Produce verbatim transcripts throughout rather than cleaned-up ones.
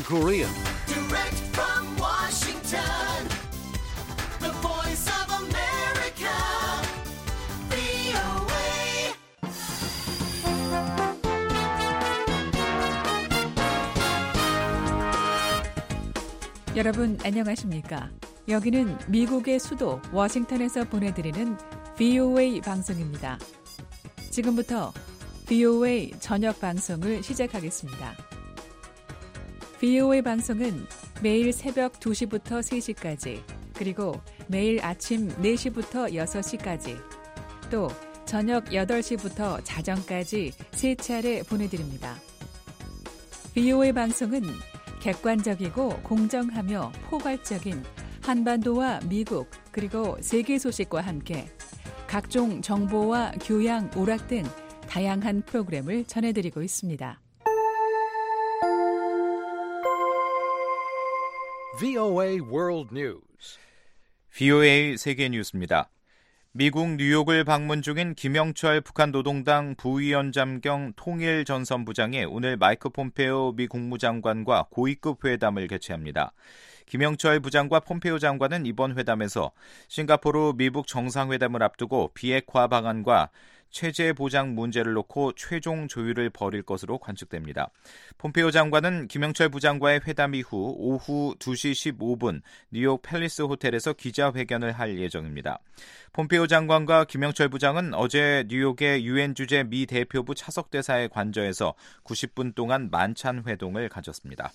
Korean. Direct from Washington, the voice of America, 브이오에이. 여러분 안녕하십니까? 여기는 미국의 수도 워싱턴에서 보내드리는 브이오에이 방송입니다. 지금부터 브이오에이 저녁 방송을 시작하겠습니다. 브이오에이 방송은 매일 새벽 두 시부터 세 시까지, 그리고 매일 아침 네 시부터 여섯 시까지, 또 저녁 여덟 시부터 자정까지 세 차례 보내드립니다. 브이오에이 방송은 객관적이고 공정하며 포괄적인 한반도와 미국 그리고 세계 소식과 함께 각종 정보와 교양, 오락 등 다양한 프로그램을 전해드리고 있습니다. 브이오에이 World News. 브이오에이 세계 뉴스입니다. 미국 뉴욕을 방문 중인 김영철 북한 노동당 부위원장 겸 통일전선부장이 오늘 마이크 폼페오 미 국무장관과 고위급 회담을 개최합니다. 김영철 부장과 폼페오 장관은 이번 회담에서 싱가포르 미북 정상회담을 앞두고 비핵화 방안과 체제 보장 문제를 놓고 최종 조율을 벌일 것으로 관측됩니다. 폼페오 장관은 김영철 부장과의 회담 이후 오후 두 시 십오 분 뉴욕 팰리스 호텔에서 기자회견을 할 예정입니다. 폼페오 장관과 김영철 부장은 어제 뉴욕의 유엔 주재 미 대표부 차석대사의 관저에서 구십 분 동안 만찬 회동을 가졌습니다.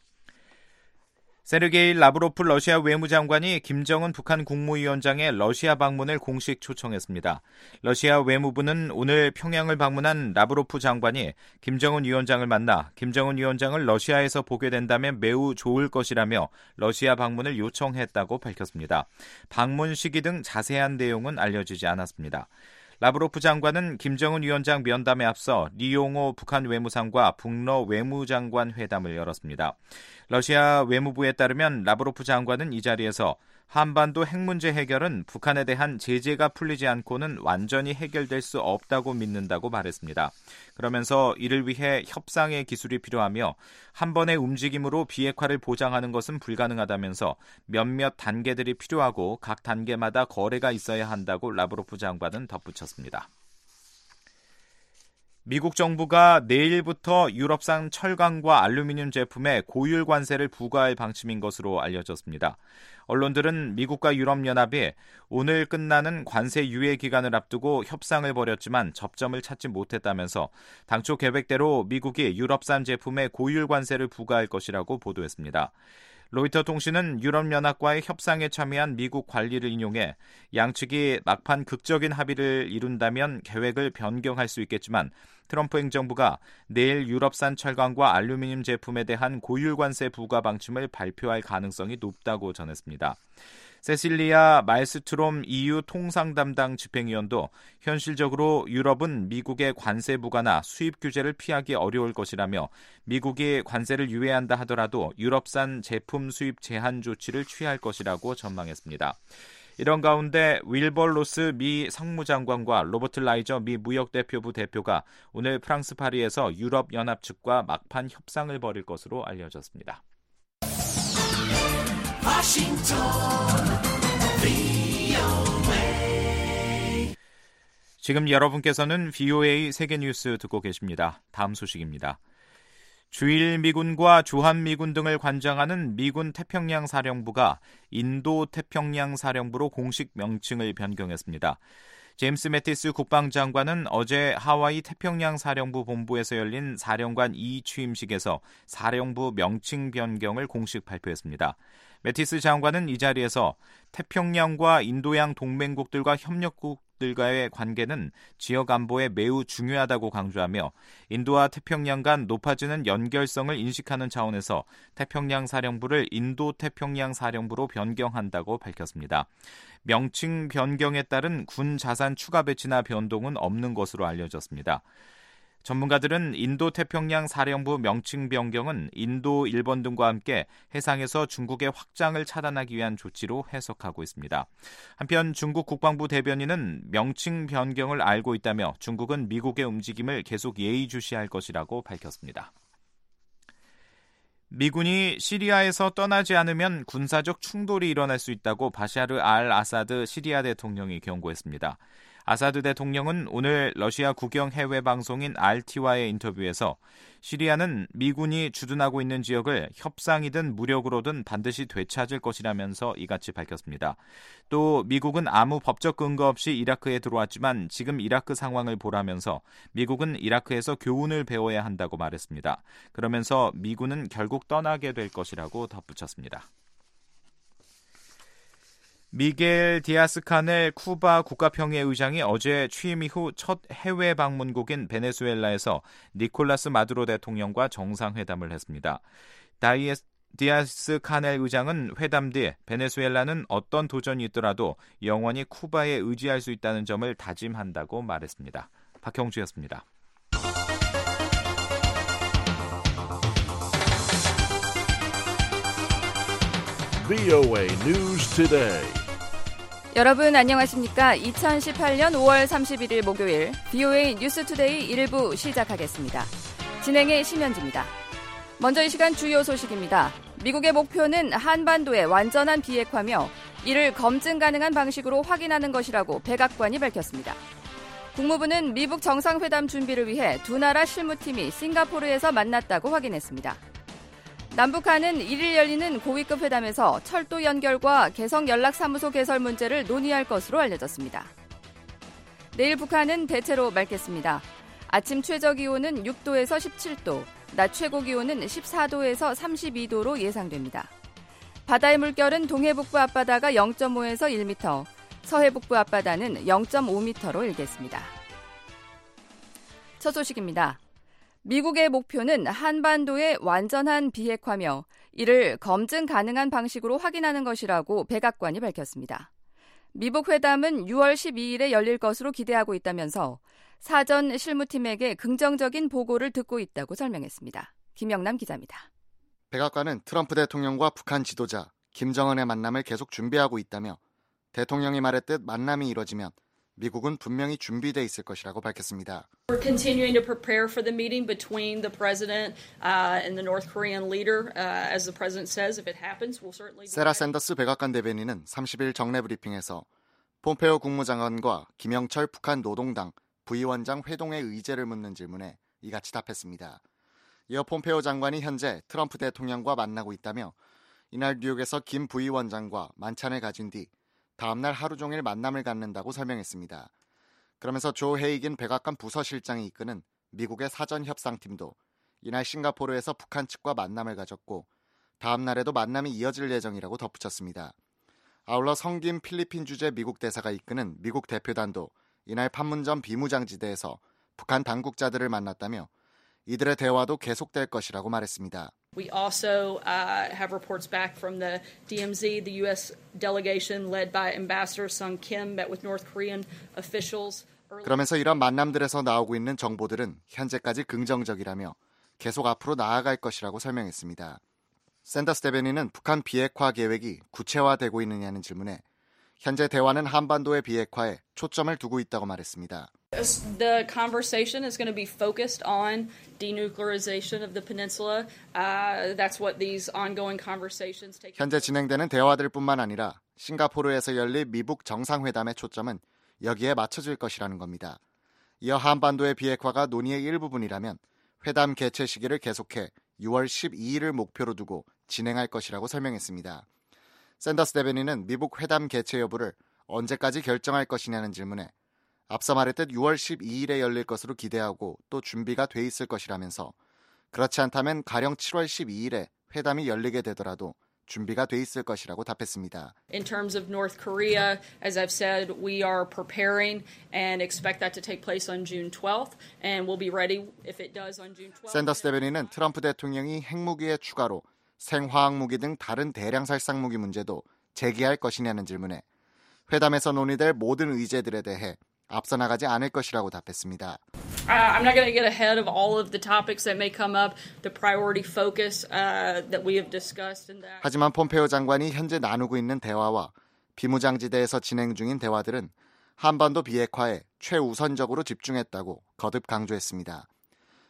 세르게이 라브로프 러시아 외무장관이 김정은 북한 국무위원장의 러시아 방문을 공식 초청했습니다. 러시아 외무부는 오늘 평양을 방문한 라브로프 장관이 김정은 위원장을 만나 김정은 위원장을 러시아에서 보게 된다면 매우 좋을 것이라며 러시아 방문을 요청했다고 밝혔습니다. 방문 시기 등 자세한 내용은 알려지지 않았습니다. 라브로프 장관은 김정은 위원장 면담에 앞서 리용호 북한 외무상과 북러 외무장관 회담을 열었습니다. 러시아 외무부에 따르면 라브로프 장관은 이 자리에서 한반도 핵 문제 해결은 북한에 대한 제재가 풀리지 않고는 완전히 해결될 수 없다고 믿는다고 말했습니다. 그러면서 이를 위해 협상의 기술이 필요하며 한 번의 움직임으로 비핵화를 보장하는 것은 불가능하다면서 몇몇 단계들이 필요하고 각 단계마다 거래가 있어야 한다고 라브로프 장관은 덧붙였습니다. 미국 정부가 내일부터 유럽산 철강과 알루미늄 제품에 고율 관세를 부과할 방침인 것으로 알려졌습니다. 언론들은 미국과 유럽연합이 오늘 끝나는 관세 유예 기간을 앞두고 협상을 벌였지만 접점을 찾지 못했다면서 당초 계획대로 미국이 유럽산 제품에 고율 관세를 부과할 것이라고 보도했습니다. 로이터 통신은 유럽연합과의 협상에 참여한 미국 관리를 인용해 양측이 막판 극적인 합의를 이룬다면 계획을 변경할 수 있겠지만 트럼프 행정부가 내일 유럽산 철강과 알루미늄 제품에 대한 고율 관세 부과 방침을 발표할 가능성이 높다고 전했습니다. 세실리아 말스트롬 이유 통상 담당 집행위원도 현실적으로 유럽은 미국의 관세 부과나 수입 규제를 피하기 어려울 것이라며 미국이 관세를 유예한다 하더라도 유럽산 제품 수입 제한 조치를 취할 것이라고 전망했습니다. 이런 가운데 윌버 로스 미 상무장관과 로버트 라이저 미 무역대표부 대표가 오늘 프랑스 파리에서 유럽연합 측과 막판 협상을 벌일 것으로 알려졌습니다. 워싱턴 브이오에이. 지금 여러분께서는 브이오에이 세계뉴스 듣고 계십니다. 다음 소식입니다. 주일 미군과 주한미군 등을 관장하는 미군 태평양 사령부가 인도 태평양 사령부로 공식 명칭을 변경했습니다. 제임스 매티스 국방장관은 어제 하와이 태평양 사령부 본부에서 열린 사령관 이 취임식에서 사령부 명칭 변경을 공식 발표했습니다. 매티스 장관은 이 자리에서 태평양과 인도양 동맹국들과 협력국들과의 관계는 지역 안보에 매우 중요하다고 강조하며 인도와 태평양 간 높아지는 연결성을 인식하는 차원에서 태평양 사령부를 인도 태평양 사령부로 변경한다고 밝혔습니다. 명칭 변경에 따른 군 자산 추가 배치나 변동은 없는 것으로 알려졌습니다. 전문가들은 인도 태평양 사령부 명칭 변경은 인도, 일본 등과 함께 해상에서 중국의 확장을 차단하기 위한 조치로 해석하고 있습니다. 한편 중국 국방부 대변인은 명칭 변경을 알고 있다며 중국은 미국의 움직임을 계속 예의주시할 것이라고 밝혔습니다. 미군이 시리아에서 떠나지 않으면 군사적 충돌이 일어날 수 있다고 바샤르 알 아사드 시리아 대통령이 경고했습니다. 아사드 대통령은 오늘 러시아 국영 해외 방송인 알티와의 인터뷰에서 시리아는 미군이 주둔하고 있는 지역을 협상이든 무력으로든 반드시 되찾을 것이라면서 이같이 밝혔습니다. 또 미국은 아무 법적 근거 없이 이라크에 들어왔지만 지금 이라크 상황을 보라면서 미국은 이라크에서 교훈을 배워야 한다고 말했습니다. 그러면서 미군은 결국 떠나게 될 것이라고 덧붙였습니다. 미겔 디아스카넬 쿠바 국가평의의장이 어제 취임 이후 첫 해외 방문국인 베네수엘라에서 니콜라스 마두로 대통령과 정상회담을 했습니다. 다이에스 디아스카넬 의장은 회담 뒤 베네수엘라는 어떤 도전이 있더라도 영원히 쿠바에 의지할 수 있다는 점을 다짐한다고 말했습니다. 박형주였습니다. 브이오에이 News Today. 여러분 안녕하십니까? 이천십팔년 오월 삼십일일 목요일 브이오에이 뉴스투데이 일 부 시작하겠습니다. 진행의 심현지입니다. 먼저 이 시간 주요 소식입니다. 미국의 목표는 한반도의 완전한 비핵화며 이를 검증 가능한 방식으로 확인하는 것이라고 백악관이 밝혔습니다. 국무부는 미북 정상회담 준비를 위해 두 나라 실무팀이 싱가포르에서 만났다고 확인했습니다. 남북한은 일일 열리는 고위급 회담에서 철도 연결과 개성 연락사무소 개설 문제를 논의할 것으로 알려졌습니다. 내일 북한은 대체로 맑겠습니다. 아침 최저기온은 육 도에서 십칠 도, 낮 최고기온은 십사 도에서 삼십이 도로 예상됩니다. 바다의 물결은 동해북부 앞바다가 영 점 오에서 일 미터, 서해북부 앞바다는 영 점 오 미터로 일겠습니다. 첫 소식입니다. 미국의 목표는 한반도의 완전한 비핵화며 이를 검증 가능한 방식으로 확인하는 것이라고 백악관이 밝혔습니다. 미북 회담은 유월 십이일에 열릴 것으로 기대하고 있다면서 사전 실무팀에게 긍정적인 보고를 듣고 있다고 설명했습니다. 김영남 기자입니다. 백악관은 트럼프 대통령과 북한 지도자 김정은의 만남을 계속 준비하고 있다며 대통령이 말했듯 만남이 이뤄지면 미국은 분명히 준비돼 있을 것이라고 밝혔습니다. We're continuing to prepare for the meeting between the president uh, and the North Korean leader. Uh, as the president says, if it happens, we'll certainly. 세라 샌더스 백악관 대변인은 삼십일 정례 브리핑에서 폼페오 국무장관과 김영철 북한 노동당 부위원장 회동의 의제를 묻는 질문에 이같이 답했습니다. 이어 폼페오 장관이 현재 트럼프 대통령과 만나고 있다며 이날 뉴욕에서 김 부위원장과 만찬을 가진 뒤 다음날 하루 종일 만남을 갖는다고 설명했습니다. 그러면서 조 헤이긴 백악관 부서실장이 이끄는 미국의 사전협상팀도 이날 싱가포르에서 북한 측과 만남을 가졌고 다음 날에도 만남이 이어질 예정이라고 덧붙였습니다. 아울러 성김 필리핀 주재 미국 대사가 이끄는 미국 대표단도 이날 판문점 비무장지대에서 북한 당국자들을 만났다며 이들의 대화도 계속될 것이라고 말했습니다. We also uh, have reports back from the D M Z, the U S delegation led by Ambassador Sung Kim met with North Korean officials. 그러면서 이런 만남들에서 나오고 있는 정보들은 현재까지 긍정적이라며 계속 앞으로 나아갈 것이라고 설명했습니다. 샌더스 대변인은 북한 비핵화 계획이 구체화되고 있느냐는 질문에 현재 대화는 한반도의 비핵화에 초점을 두고 있다고 말했습니다. The conversation is going to be focused on denuclearization of the peninsula. Uh, that's what these ongoing conversations take. 현재 진행되는 대화들뿐만 아니라 싱가포르에서 열릴 미북 정상회담의 초점은 여기에 맞춰질 것이라는 겁니다. 이어 한반도의 비핵화가 논의의 일부분이라면 회담 개최 시기를 계속해 유월 십이일을 목표로 두고 진행할 것이라고 설명했습니다. 샌더스 대변인은 미북 회담 개최 여부를 언제까지 결정할 것이냐는 질문에 앞서 말했듯 유월 십이일에 열릴 것으로 기대하고 또 준비가 돼 있을 것이라면서 그렇지 않다면 가령 칠월 십이일에 회담이 열리게 되더라도 준비가 돼 있을 것이라고 답했습니다. In terms of North Korea, as I've said, we are preparing and expect that to take place on June twelfth, and we'll be ready if it does on June twelfth. 샌더스 대변인은 트럼프 대통령이 핵무기에 추가로 생화학무기 등 다른 대량 살상무기 문제도 제기할 것이냐는 질문에 회담에서 논의될 모든 의제들에 대해 앞서 나가지 않을 것이라고 답했습니다. Uh, I'm not going to get ahead of all of the topics that may come up, the priority focus uh, that we have discussed. And that. 하지만 폼페오 장관이 현재 나누고 있는 대화와 비무장지대에서 진행 중인 대화들은 한반도 비핵화에 최우선적으로 집중했다고 거듭 강조했습니다.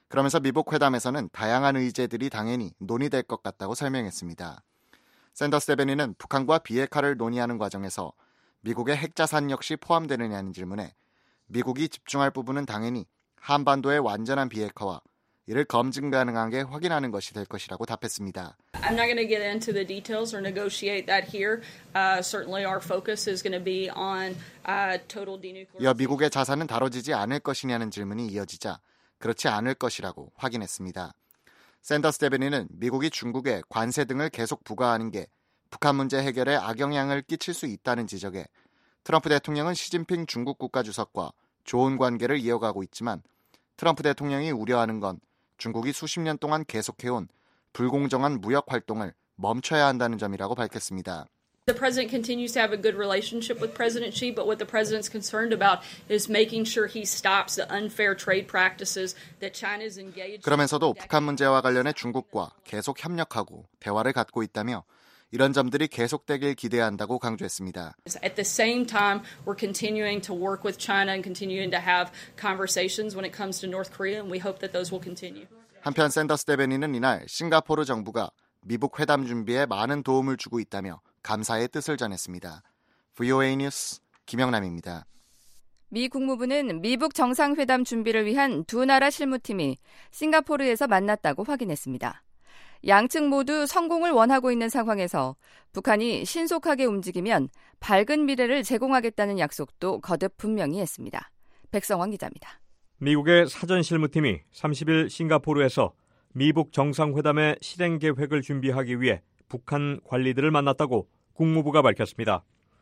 그러면서 미북 회담에서는 다양한 의제들이 당연히 논의될 것 같다고 설명했습니다. 샌더스 대변인은 북한과 비핵화를 논의하는 과정에서 미국의 핵자산 역시 포함되느냐는 질문에 미국이 집중할 부분은 당연히 한반도의 완전한 비핵화와 이를 검증 가능하게 확인하는 것이 될 것이라고 답했습니다. I'm not going to get into the details or negotiate that here. Uh, certainly our focus is going to be on uh, total denuclearization. 이어 미국의 자산은 다뤄지지 않을 것이냐는 질문이 이어지자 그렇지 않을 것이라고 확인했습니다. 샌더스 대변인은 미국이 중국에 관세 등을 계속 부과하는 게 북한 문제 해결에 악영향을 끼칠 수 있다는 지적에 트럼프 대통령은 시진핑 중국 국가주석과 좋은 관계를 이어가고 있지만 트럼프 대통령이 우려하는 건 중국이 수십 년 동안 계속해온 불공정한 무역 활동을 멈춰야 한다는 점이라고 밝혔습니다. The president continues to have a good relationship with President Xi, but what the president's concerned about is making sure he stops the unfair trade practices that China is engaged in. 그러면서도 북한 문제와 관련해 중국과 계속 협력하고 대화를 갖고 있다며 이런 점들이 계속되길 기대한다고 강조했습니다. At the same time, we're continuing to work with China and continuing to have conversations when it comes to North Korea, and we hope that those will continue. 한편 샌더스 대변인은 이날 싱가포르 정부가 미북 회담 준비에 많은 도움을 주고 있다며 감사의 뜻을 전했습니다. 브이오에이 뉴스 김영남입니다. 미 국무부는 미북 정상회담 준비를 위한 두 나라 실무팀이 싱가포르에서 만났다고 확인했습니다. 양측 모두 성공을 원하고 있는 상황에서 북한이 신속하게 움직이면 밝은 미래를 제공하겠다는 약속도 거듭 분명히 했습니다. 백성환 기자입니다. 미국의 사전 실무팀이 삼십일 싱가포르에서 미북 정상회담의 실행 계획을 준비하기 위해 북한 관리들을 만났다고 국무부가 밝혔습니다.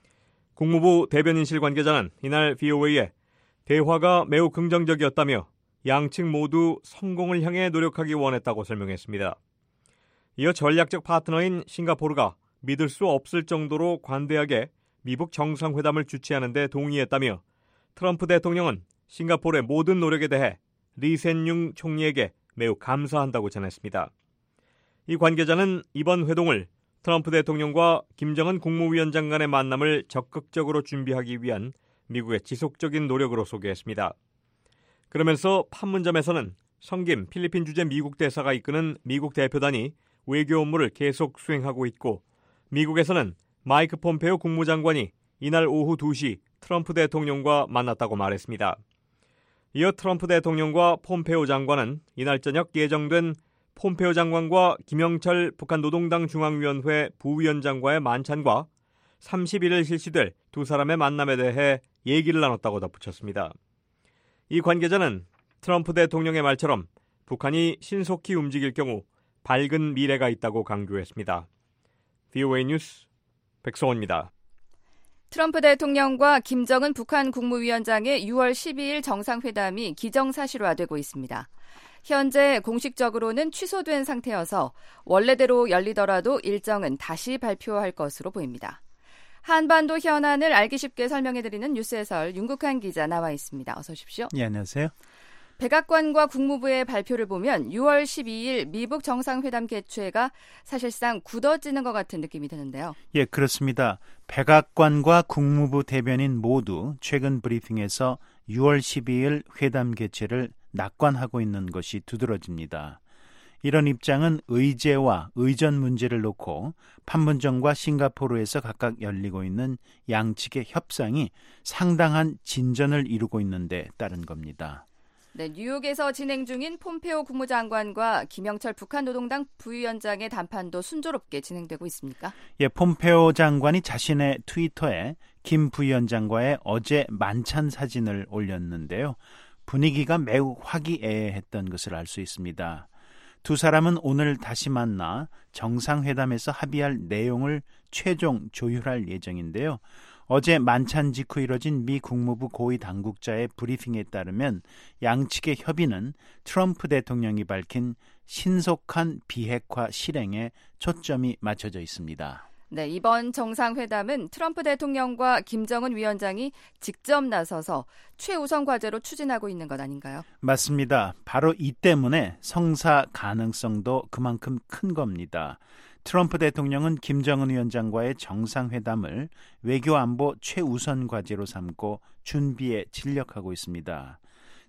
국무부 대변인실 관계자는 이날 브이오에이에 대화가 매우 긍정적이었다며 양측 모두 성공을 향해 노력하기 원했다고 설명했습니다. 이어 전략적 파트너인 싱가포르가 믿을 수 없을 정도로 관대하게 미북 정상회담을 주최하는 데 동의했다며 트럼프 대통령은 싱가포르의 모든 노력에 대해 리센융 총리에게 매우 감사한다고 전했습니다. 이 관계자는 이번 회동을 트럼프 대통령과 김정은 국무위원장 간의 만남을 적극적으로 준비하기 위한 미국의 지속적인 노력으로 소개했습니다. 그러면서 판문점에서는 성김 필리핀 주재 미국 대사가 이끄는 미국 대표단이 외교 업무를 계속 수행하고 있고 미국에서는 마이크 폼페오 국무장관이 이날 오후 두 시 트럼프 대통령과 만났다고 말했습니다. 이어 트럼프 대통령과 폼페오 장관은 이날 저녁 예정된 폼페오 장관과 김영철 북한 노동당 중앙위원회 부위원장과의 만찬과 삼십일 일 실시될 두 사람의 만남에 대해 얘기를 나눴다고 덧붙였습니다. 이 관계자는 트럼프 대통령의 말처럼 북한이 신속히 움직일 경우 밝은 미래가 있다고 강조했습니다. 브이오에이 뉴스 백성원입니다. 트럼프 대통령과 김정은 북한 국무위원장의 유월 십이일 정상회담이 기정사실화되고 있습니다. 현재 공식적으로는 취소된 상태여서 원래대로 열리더라도 일정은 다시 발표할 것으로 보입니다. 한반도 현안을 알기 쉽게 설명해드리는 뉴스 해설 윤국한 기자 나와 있습니다. 어서 오십시오. 네, 안녕하세요. 백악관과 국무부의 발표를 보면 유월 십이일 미북 정상회담 개최가 사실상 굳어지는 것 같은 느낌이 드는데요. 예, 그렇습니다. 백악관과 국무부 대변인 모두 최근 브리핑에서 유월 십이일 회담 개최를 낙관하고 있는 것이 두드러집니다. 이런 입장은 의제와 의전 문제를 놓고 판문점과 싱가포르에서 각각 열리고 있는 양측의 협상이 상당한 진전을 이루고 있는데 따른 겁니다. 네, 뉴욕에서 진행 중인 폼페오 국무장관과 김영철 북한 노동당 부위원장의談판도 순조롭게 진행되고 있습니까? 예, 폼페오 장관이 자신의 트위터에 김 부위원장과의 어제 만찬 사진을 올렸는데요. 분위기가 매우 화기애애했던 것을 알 수 있습니다. 두 사람은 오늘 다시 만나 정상회담에서 합의할 내용을 최종 조율할 예정인데요. 어제 만찬 직후 이뤄진 미 국무부 고위 당국자의 브리핑에 따르면 양측의 협의는 트럼프 대통령이 밝힌 신속한 비핵화 실행에 초점이 맞춰져 있습니다. 네, 이번 정상회담은 트럼프 대통령과 김정은 위원장이 직접 나서서 최우선 과제로 추진하고 있는 것 아닌가요? 맞습니다. 바로 이 때문에 성사 가능성도 그만큼 큰 겁니다. 트럼프 대통령은 김정은 위원장과의 정상회담을 외교안보 최우선 과제로 삼고 준비에 진력하고 있습니다.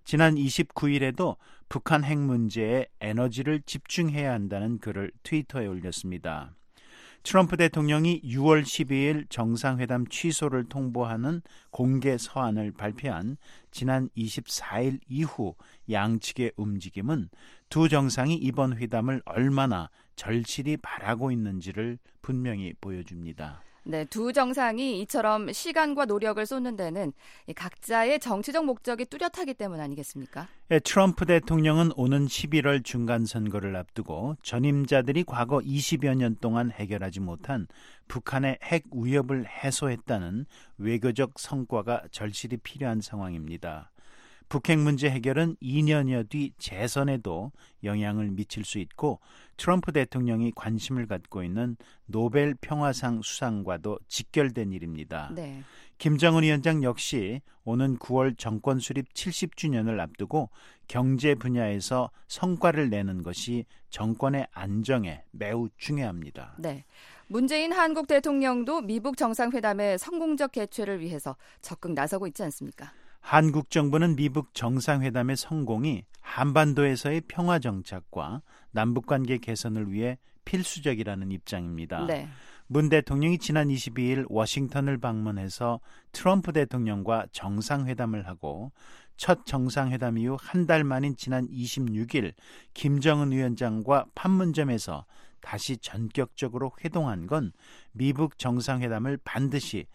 지난 이십구일에도 북한 핵 문제에 에너지를 집중해야 한다는 글을 트위터에 올렸습니다. 트럼프 대통령이 유월 십이일 정상회담 취소를 통보하는 공개 서한을 발표한 지난 이십사일 이후 양측의 움직임은 두 정상이 이번 회담을 얼마나 절실히 바라고 있는지를 분명히 보여줍니다. 네, 두 정상이 이처럼 시간과 노력을 쏟는 데는 각자의 정치적 목적이 뚜렷하기 때문 아니겠습니까? 예, 트럼프 대통령은 오는 십일월 중간선거를 앞두고 전임자들이 과거 이십여 년 동안 해결하지 못한 북한의 핵 위협을 해소했다는 외교적 성과가 절실히 필요한 상황입니다. 북핵 문제 해결은 이 년여 뒤 재선에도 영향을 미칠 수 있고 트럼프 대통령이 관심을 갖고 있는 노벨 평화상 수상과도 직결된 일입니다. 네. 김정은 위원장 역시 오는 구월 정권 수립 칠십 주년을 앞두고 경제 분야에서 성과를 내는 것이 정권의 안정에 매우 중요합니다. 네. 문재인 한국 대통령도 미북 정상회담의 성공적 개최를 위해서 적극 나서고 있지 않습니까? 한국 정부는 미북 정상회담의 성공이 한반도에서의 평화 정착과 남북관계 개선을 위해 필수적이라는 입장입니다. 네. 문 대통령이 지난 이십이일 워싱턴을 방문해서 트럼프 대통령과 정상회담을 하고 첫 정상회담 이후 한 달 만인 지난 이십육일 김정은 위원장과 판문점에서 다시 전격적으로 회동한 건 미북 정상회담을 반드시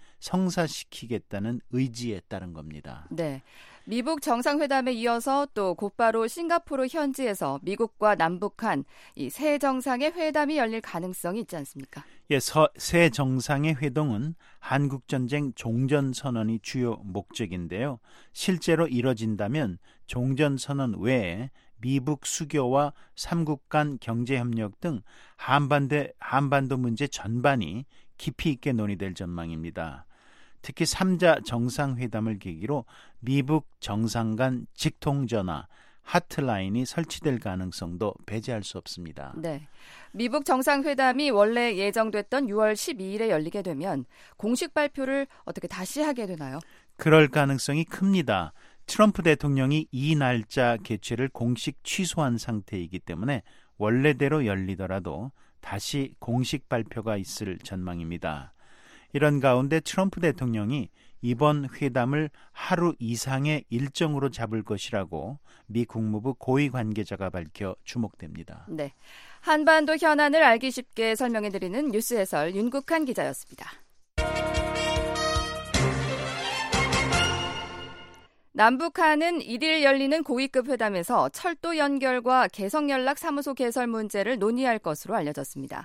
성사시키겠다는 의지에 따른 겁니다. 네, 미북 정상회담에 이어서 또 곧바로 싱가포르 현지에서 미국과 남북한 이 새 정상의 회담이 열릴 가능성이 있지 않습니까? 예, 서, 새 정상의 회동은 한국전쟁 종전선언이 주요 목적인데요. 실제로 이뤄진다면 종전선언 외에 미북 수교와 삼국 간 경제협력 등 한반도, 한반도 문제 전반이 깊이 있게 논의될 전망입니다. 특히 삼자 정상회담을 계기로 미북 정상 간 직통전화, 하트라인이 설치될 가능성도 배제할 수 없습니다. 네, 미북 정상회담이 원래 예정됐던 유월 십이일에 열리게 되면 공식 발표를 어떻게 다시 하게 되나요? 그럴 가능성이 큽니다. 트럼프 대통령이 이 날짜 개최를 공식 취소한 상태이기 때문에 원래대로 열리더라도 다시 공식 발표가 있을 전망입니다. 이런 가운데 트럼프 대통령이 이번 회담을 하루 이상의 일정으로 잡을 것이라고 미 국무부 고위 관계자가 밝혀 주목됩니다. 네, 한반도 현안을 알기 쉽게 설명해드리는 뉴스 해설 윤국한 기자였습니다. 남북한은 일일 열리는 고위급 회담에서 철도 연결과 개성연락사무소 개설 문제를 논의할 것으로 알려졌습니다.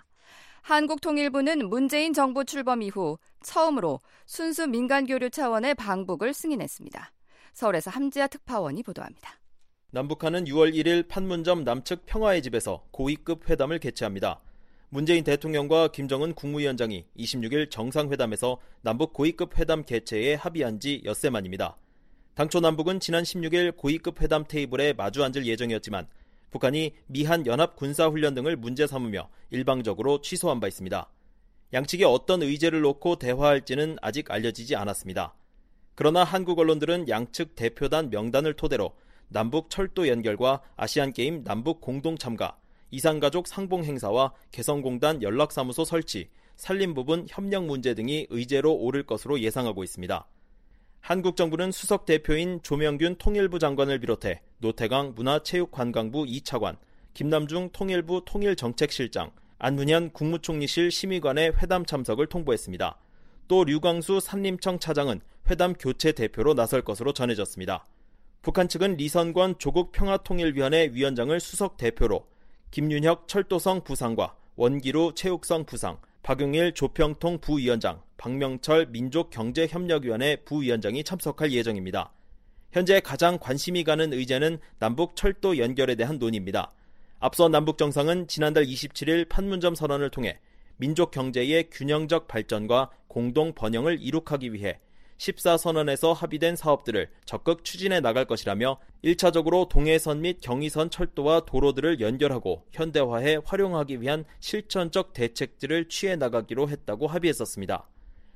한국통일부는 문재인 정부 출범 이후 처음으로 순수 민간교류 차원의 방북을 승인했습니다. 서울에서 함지아 특파원이 보도합니다. 남북한은 유월 일일 판문점 남측 평화의 집에서 고위급 회담을 개최합니다. 문재인 대통령과 김정은 국무위원장이 이십육일 정상회담에서 남북 고위급 회담 개최에 합의한 지 엿새 만입니다. 당초 남북은 지난 십육일 고위급 회담 테이블에 마주 앉을 예정이었지만 북한이 미한 연합 군사훈련 등을 문제 삼으며 일방적으로 취소한 바 있습니다. 양측이 어떤 의제를 놓고 대화할지는 아직 알려지지 않았습니다. 그러나 한국 언론들은 양측 대표단 명단을 토대로 남북 철도 연결과 아시안게임 남북 공동 참가, 이산가족 상봉 행사와 개성공단 연락사무소 설치, 산림 부분 협력 문제 등이 의제로 오를 것으로 예상하고 있습니다. 한국 정부는 수석 대표인 조명균 통일부 장관을 비롯해 노태강 문화체육관광부 이 차관, 김남중 통일부 통일정책실장, 안문현 국무총리실 심의관의 회담 참석을 통보했습니다. 또 류광수 산림청 차장은 회담 교체 대표로 나설 것으로 전해졌습니다. 북한 측은 리선권 조국평화통일위원회 위원장을 수석 대표로, 김윤혁 철도성 부상과 원기루 체육성 부상, 박용일 조평통 부위원장, 박명철 민족경제협력위원회 부위원장이 참석할 예정입니다. 현재 가장 관심이 가는 의제는 남북 철도 연결에 대한 논의입니다. 앞서 남북 정상은 지난달 이십칠일 판문점 선언을 통해 민족 경제의 균형적 발전과 공동 번영을 이룩하기 위해 십사 선언에서 합의된 사업들을 적극 추진해 나갈 것이라며 일차적으로 동해선 및 경의선 철도와 도로들을 연결하고 현대화해 활용하기 위한 실천적 대책들을 취해 나가기로 했다고 합의했었습니다.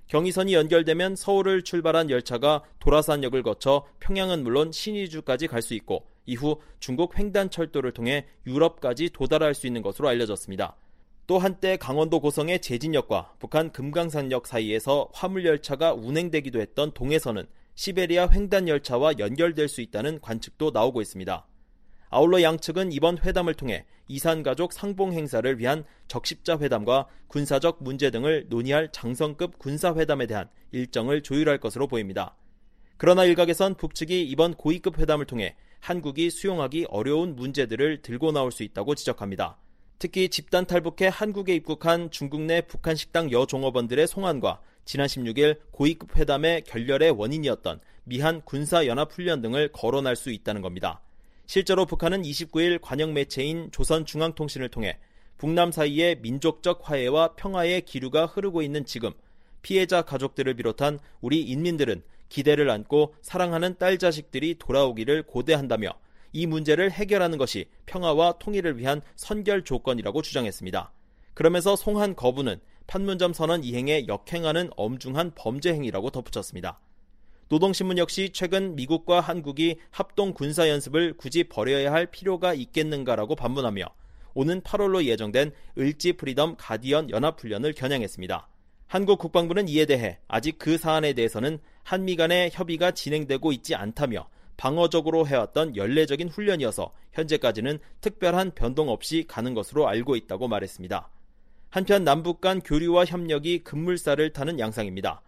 경의선이 연결되면 서울을 출발한 열차가 도라산역을 거쳐 평양은 물론 신의주까지 갈 수 있고 이후 중국 횡단철도를 통해 유럽까지 도달할 수 있는 것으로 알려졌습니다. 또 한때 강원도 고성의 제진역과 북한 금강산역 사이에서 화물열차가 운행되기도 했던 동해선은 시베리아 횡단열차와 연결될 수 있다는 관측도 나오고 있습니다. 아울러 양측은 이번 회담을 통해 이산가족 상봉 행사를 위한 적십자 회담과 군사적 문제 등을 논의할 장성급 군사회담에 대한 일정을 조율할 것으로 보입니다. 그러나 일각에선 북측이 이번 고위급 회담을 통해 한국이 수용하기 어려운 문제들을 들고 나올 수 있다고 지적합니다. 특히 집단 탈북해 한국에 입국한 중국 내 북한 식당 여종업원들의 송환과 지난 십육일 고위급 회담의 결렬의 원인이었던 미한 군사연합훈련 등을 거론할 수 있다는 겁니다. 실제로 북한은 이십구일 관영 매체인 조선중앙통신을 통해 북남 사이의 민족적 화해와 평화의 기류가 흐르고 있는 지금 피해자 가족들을 비롯한 우리 인민들은 기대를 안고 사랑하는 딸 자식들이 돌아오기를 고대한다며 이 문제를 해결하는 것이 평화와 통일을 위한 선결 조건이라고 주장했습니다. 그러면서 송환 거부는 판문점 선언 이행에 역행하는 엄중한 범죄 행위라고 덧붙였습니다. 노동신문 역시 최근 미국과 한국이 합동 군사연습을 굳이 벌여야 할 필요가 있겠는가라고 반문하며 오는 팔월로 예정된 을지 프리덤 가디언 연합훈련을 겨냥했습니다. 한국 국방부는 이에 대해 아직 그 사안에 대해서는 한미 간의 협의가 진행되고 있지 않다며 방어적으로 해왔던 연례적인 훈련이어서 현재까지는 특별한 변동 없이 가는 것으로 알고 있다고 말했습니다. 한편 남북 간 교류와 협력이 급물살을 타는 양상입니다.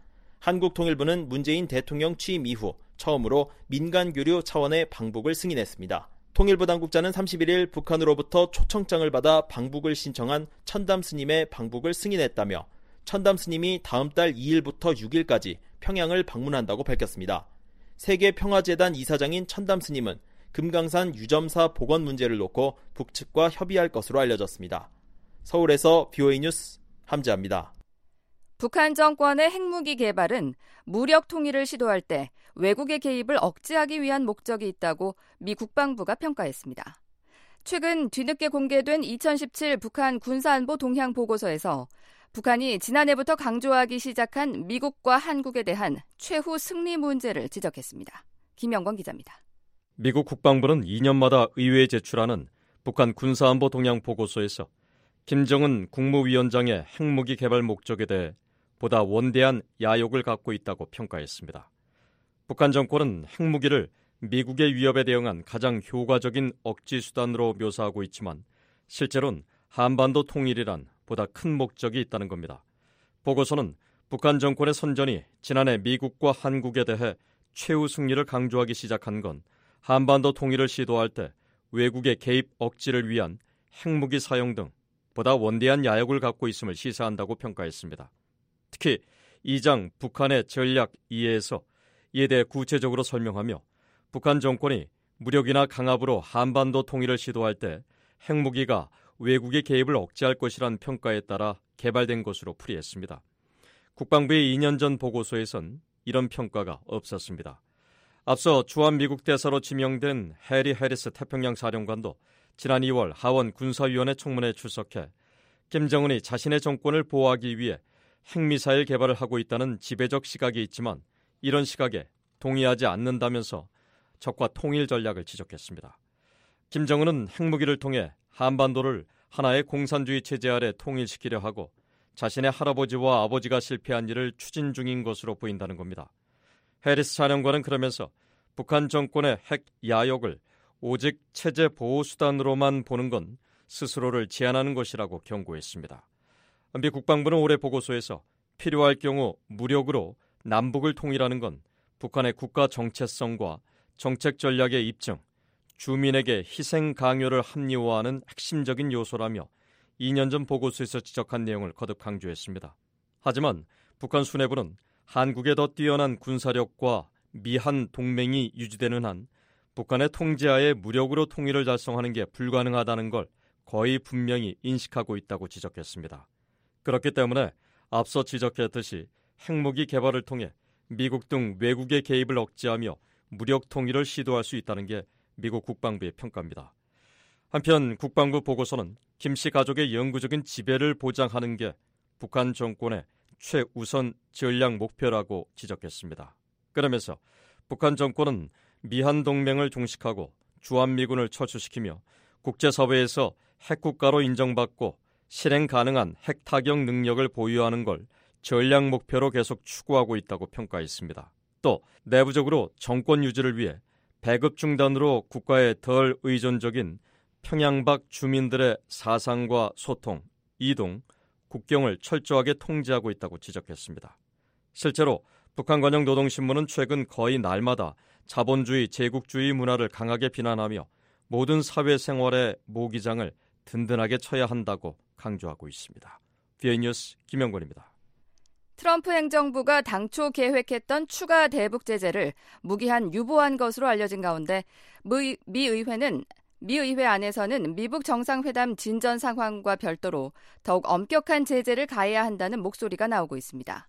한국통일부는 문재인 대통령 취임 이후 처음으로 민간교류 차원의 방북을 승인했습니다. 통일부 당국자는 삼십일일 북한으로부터 초청장을 받아 방북을 신청한 천담 스님의 방북을 승인했다며 천담 스님이 다음 달 이일부터 육일까지 평양을 방문한다고 밝혔습니다. 세계평화재단 이사장인 천담 스님은 금강산 유점사 복원 문제를 놓고 북측과 협의할 것으로 알려졌습니다. 서울에서 비오에이 뉴스 함재합니다. 북한 정권의 핵무기 개발은 무력 통일을 시도할 때 외국의 개입을 억제하기 위한 목적이 있다고 미 국방부가 평가했습니다. 최근 뒤늦게 공개된 이천십칠 북한 군사안보 동향 보고서에서 북한이 지난해부터 강조하기 시작한 미국과 한국에 대한 최후 승리 문제를 지적했습니다. 김영건 기자입니다. 미국 국방부는 이 년마다 의회에 제출하는 북한 군사안보 동향 보고서에서 김정은 국무위원장의 핵무기 개발 목적에 대해 보다 원대한 야욕을 갖고 있다고 평가했습니다. 북한 정권은 핵무기를 미국의 위협에 대응한 가장 효과적인 억지 수단으로 묘사하고 있지만 실제로는 한반도 통일이란 보다 큰 목적이 있다는 겁니다. 보고서는 북한 정권의 선전이 지난해 미국과 한국에 대해 최후 승리를 강조하기 시작한 건 한반도 통일을 시도할 때 외국의 개입 억지를 위한 핵무기 사용 등 보다 원대한 야욕을 갖고 있음을 시사한다고 평가했습니다. 특히 이 장 북한의 전략 이해에서 이에 대해 구체적으로 설명하며 북한 정권이 무력이나 강압으로 한반도 통일을 시도할 때 핵무기가 외국의 개입을 억제할 것이란 평가에 따라 개발된 것으로 풀이했습니다. 국방부의 이 년 전 보고서에선 이런 평가가 없었습니다. 앞서 주한미국 대사로 지명된 해리 해리스 태평양 사령관도 지난 이월 하원 군사위원회 청문회에 출석해 김정은이 자신의 정권을 보호하기 위해 핵미사일 개발을 하고 있다는 지배적 시각이 있지만 이런 시각에 동의하지 않는다면서 적과 통일 전략을 지적했습니다. 김정은은 핵무기를 통해 한반도를 하나의 공산주의 체제 아래 통일시키려 하고 자신의 할아버지와 아버지가 실패한 일을 추진 중인 것으로 보인다는 겁니다. 해리스 사령관은 그러면서 북한 정권의 핵 야욕을 오직 체제 보호 수단으로만 보는 건 스스로를 제한하는 것이라고 경고했습니다. 미 국방부는 올해 보고서에서 필요할 경우 무력으로 남북을 통일하는 건 북한의 국가 정체성과 정책 전략의 입증, 주민에게 희생 강요를 합리화하는 핵심적인 요소라며 이 년 전 보고서에서 지적한 내용을 거듭 강조했습니다. 하지만 북한 수뇌부는 한국의 더 뛰어난 군사력과 미한 동맹이 유지되는 한 북한의 통제하에 무력으로 통일을 달성하는 게 불가능하다는 걸 거의 분명히 인식하고 있다고 지적했습니다. 그렇기 때문에 앞서 지적했듯이 핵무기 개발을 통해 미국 등 외국의 개입을 억제하며 무력 통일을 시도할 수 있다는 게 미국 국방부의 평가입니다. 한편 국방부 보고서는 김 씨 가족의 영구적인 지배를 보장하는 게 북한 정권의 최우선 전략 목표라고 지적했습니다. 그러면서 북한 정권은 미한 동맹을 종식하고 주한미군을 철수시키며 국제사회에서 핵국가로 인정받고 실행 가능한 핵 타격 능력을 보유하는 걸 전략 목표로 계속 추구하고 있다고 평가했습니다. 또 내부적으로 정권 유지를 위해 배급 중단으로 국가에 덜 의존적인 평양 밖 주민들의 사상과 소통, 이동, 국경을 철저하게 통제하고 있다고 지적했습니다. 실제로 북한관영노동신문은 최근 거의 날마다 자본주의, 제국주의 문화를 강하게 비난하며 모든 사회생활의 모기장을 든든하게 쳐야 한다고 강조하고 있습니다. 비오에이 뉴스 김영권입니다. 트럼프 행정부가 당초 계획했던 추가 대북 제재를 무기한 유보한 것으로 알려진 가운데 미, 미 의회는 미 의회 안에서는 미북 정상회담 진전 상황과 별도로 더욱 엄격한 제재를 가해야 한다는 목소리가 나오고 있습니다.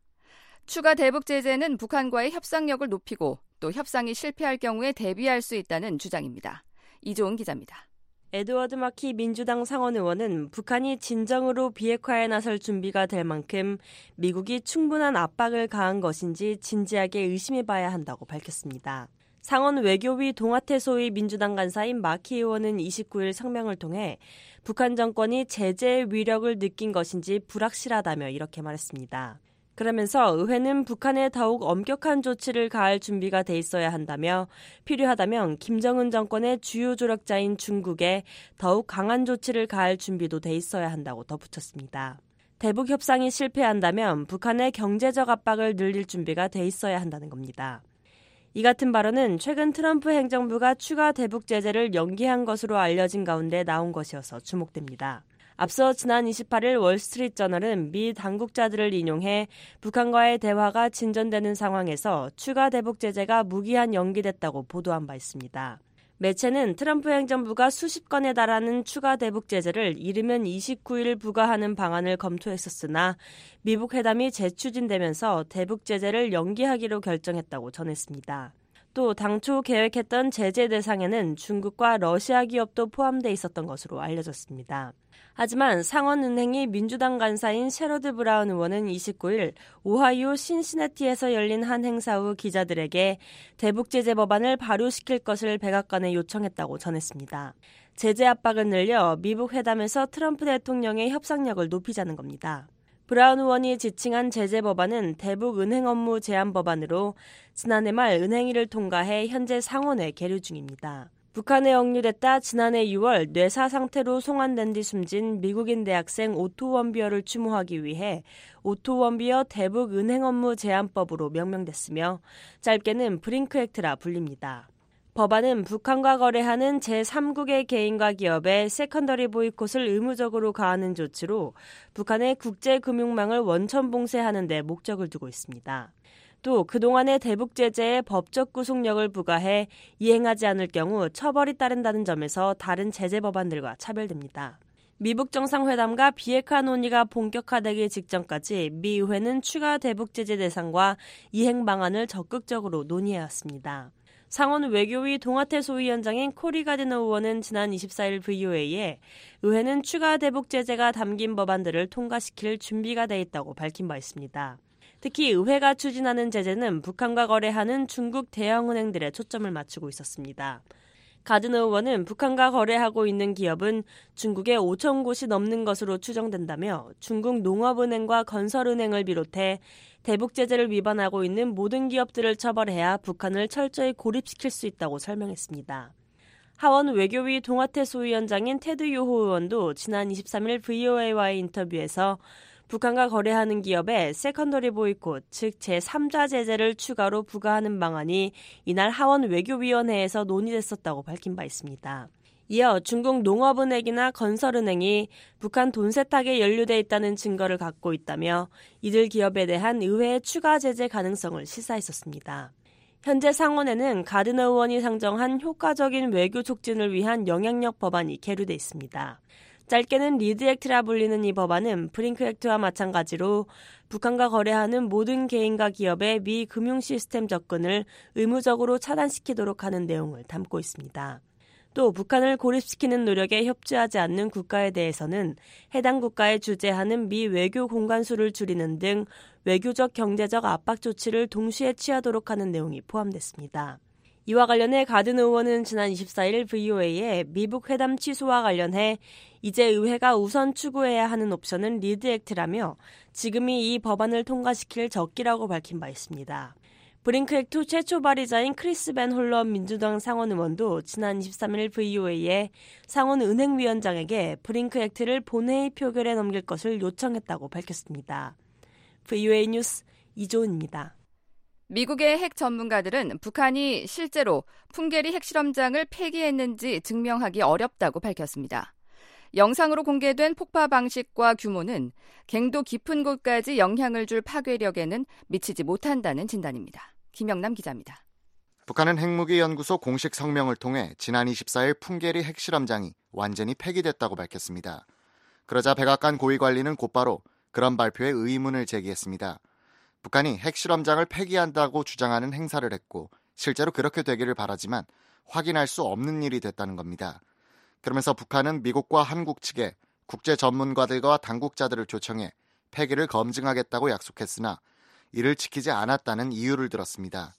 추가 대북 제재는 북한과의 협상력을 높이고 또 협상이 실패할 경우에 대비할 수 있다는 주장입니다. 이조은 기자입니다. 에드워드 마키 민주당 상원 의원은 북한이 진정으로 비핵화에 나설 준비가 될 만큼 미국이 충분한 압박을 가한 것인지 진지하게 의심해봐야 한다고 밝혔습니다. 상원 외교위 동아태 소위 민주당 간사인 마키 의원은 이십구일 성명을 통해 북한 정권이 제재의 위력을 느낀 것인지 불확실하다며 이렇게 말했습니다. 그러면서 의회는 북한에 더욱 엄격한 조치를 가할 준비가 돼 있어야 한다며 필요하다면 김정은 정권의 주요 조력자인 중국에 더욱 강한 조치를 가할 준비도 돼 있어야 한다고 덧붙였습니다. 대북 협상이 실패한다면 북한의 경제적 압박을 늘릴 준비가 돼 있어야 한다는 겁니다. 이 같은 발언은 최근 트럼프 행정부가 추가 대북 제재를 연기한 것으로 알려진 가운데 나온 것이어서 주목됩니다. 앞서 지난 이십팔일 월스트리트저널은 미 당국자들을 인용해 북한과의 대화가 진전되는 상황에서 추가 대북 제재가 무기한 연기됐다고 보도한 바 있습니다. 매체는 트럼프 행정부가 수십 건에 달하는 추가 대북 제재를 이르면 이십구일 부과하는 방안을 검토했었으나 미북 회담이 재추진되면서 대북 제재를 연기하기로 결정했다고 전했습니다. 또 당초 계획했던 제재 대상에는 중국과 러시아 기업도 포함돼 있었던 것으로 알려졌습니다. 하지만 상원은행이 민주당 간사인 셰러드 브라운 의원은 이십구일 오하이오 신시내티에서 열린 한 행사 후 기자들에게 대북 제재 법안을 발효시킬 것을 백악관에 요청했다고 전했습니다. 제재 압박을 늘려 미북 회담에서 트럼프 대통령의 협상력을 높이자는 겁니다. 브라운 의원이 지칭한 제재 법안은 대북 은행 업무 제한 법안으로 지난해 말 은행위를 통과해 현재 상원에 계류 중입니다. 북한에 억류됐다 지난해 유월 뇌사 상태로 송환된 뒤 숨진 미국인 대학생 오토 원비어를 추모하기 위해 오토 원비어 대북 은행 업무 제한법으로 명명됐으며 짧게는 브링크 액트라 불립니다. 법안은 북한과 거래하는 제삼국의 개인과 기업의 세컨더리 보이콧을 의무적으로 가하는 조치로 북한의 국제금융망을 원천 봉쇄하는 데 목적을 두고 있습니다. 또 그동안의 대북 제재에 법적 구속력을 부과해 이행하지 않을 경우 처벌이 따른다는 점에서 다른 제재 법안들과 차별됩니다. 미북 정상회담과 비핵화 논의가 본격화되기 직전까지 미 의회는 추가 대북 제재 대상과 이행 방안을 적극적으로 논의해왔습니다. 상원 외교위 동아태 소위원장인 코리 가디너 의원은 지난 이십사일 브이오에이에 의회는 추가 대북 제재가 담긴 법안들을 통과시킬 준비가 돼 있다고 밝힌 바 있습니다. 특히 의회가 추진하는 제재는 북한과 거래하는 중국 대형은행들에 초점을 맞추고 있었습니다. 가드너 의원은 북한과 거래하고 있는 기업은 중국에 오천 곳이 넘는 것으로 추정된다며 중국 농업은행과 건설은행을 비롯해 대북 제재를 위반하고 있는 모든 기업들을 처벌해야 북한을 철저히 고립시킬 수 있다고 설명했습니다. 하원 외교위 동아태 소위원장인 테드 요호 의원도 지난 이십삼일 브이오에이와의 인터뷰에서 북한과 거래하는 기업에 세컨더리 보이콧, 즉 제삼자 제재를 추가로 부과하는 방안이 이날 하원 외교위원회에서 논의됐었다고 밝힌 바 있습니다. 이어 중국 농업은행이나 건설은행이 북한 돈 세탁에 연루돼 있다는 증거를 갖고 있다며 이들 기업에 대한 의회의 추가 제재 가능성을 시사했었습니다. 현재 상원에는 가드너 의원이 상정한 효과적인 외교 촉진을 위한 영향력 법안이 계류돼 있습니다. 짧게는 리드 액트라 불리는 이 법안은 브링크 액트와 마찬가지로 북한과 거래하는 모든 개인과 기업의 미 금융 시스템 접근을 의무적으로 차단시키도록 하는 내용을 담고 있습니다. 또 북한을 고립시키는 노력에 협조하지 않는 국가에 대해서는 해당 국가에 주재하는 미 외교 공관수를 줄이는 등 외교적 경제적 압박 조치를 동시에 취하도록 하는 내용이 포함됐습니다. 이와 관련해 가든 의원은 지난 이십사일 브이오에이에 미북 회담 취소와 관련해 이제 의회가 우선 추구해야 하는 옵션은 리드 액트라며 지금이 이 법안을 통과시킬 적기라고 밝힌 바 있습니다. 브링크 액트 최초 발의자인 크리스 벤 홀러 민주당 상원 의원도 지난 이십삼일 브이오에이에 상원 은행위원장에게 브링크 액트를 본회의 표결에 넘길 것을 요청했다고 밝혔습니다. 브이오에이 뉴스 이조은입니다. 미국의 핵 전문가들은 북한이 실제로 풍계리 핵실험장을 폐기했는지 증명하기 어렵다고 밝혔습니다. 영상으로 공개된 폭파 방식과 규모는 갱도 깊은 곳까지 영향을 줄 파괴력에는 미치지 못한다는 진단입니다. 김영남 기자입니다. 북한은 핵무기연구소 공식 성명을 통해 지난 이십사일 풍계리 핵실험장이 완전히 폐기됐다고 밝혔습니다. 그러자 백악관 고위관리는 곧바로 그런 발표에 의문을 제기했습니다. 북한이 핵실험장을 폐기한다고 주장하는 행사를 했고 실제로 그렇게 되기를 바라지만 확인할 수 없는 일이 됐다는 겁니다. 그러면서 북한은 미국과 한국 측에 국제 전문가들과 당국자들을 초청해 폐기를 검증하겠다고 약속했으나 이를 지키지 않았다는 이유를 들었습니다.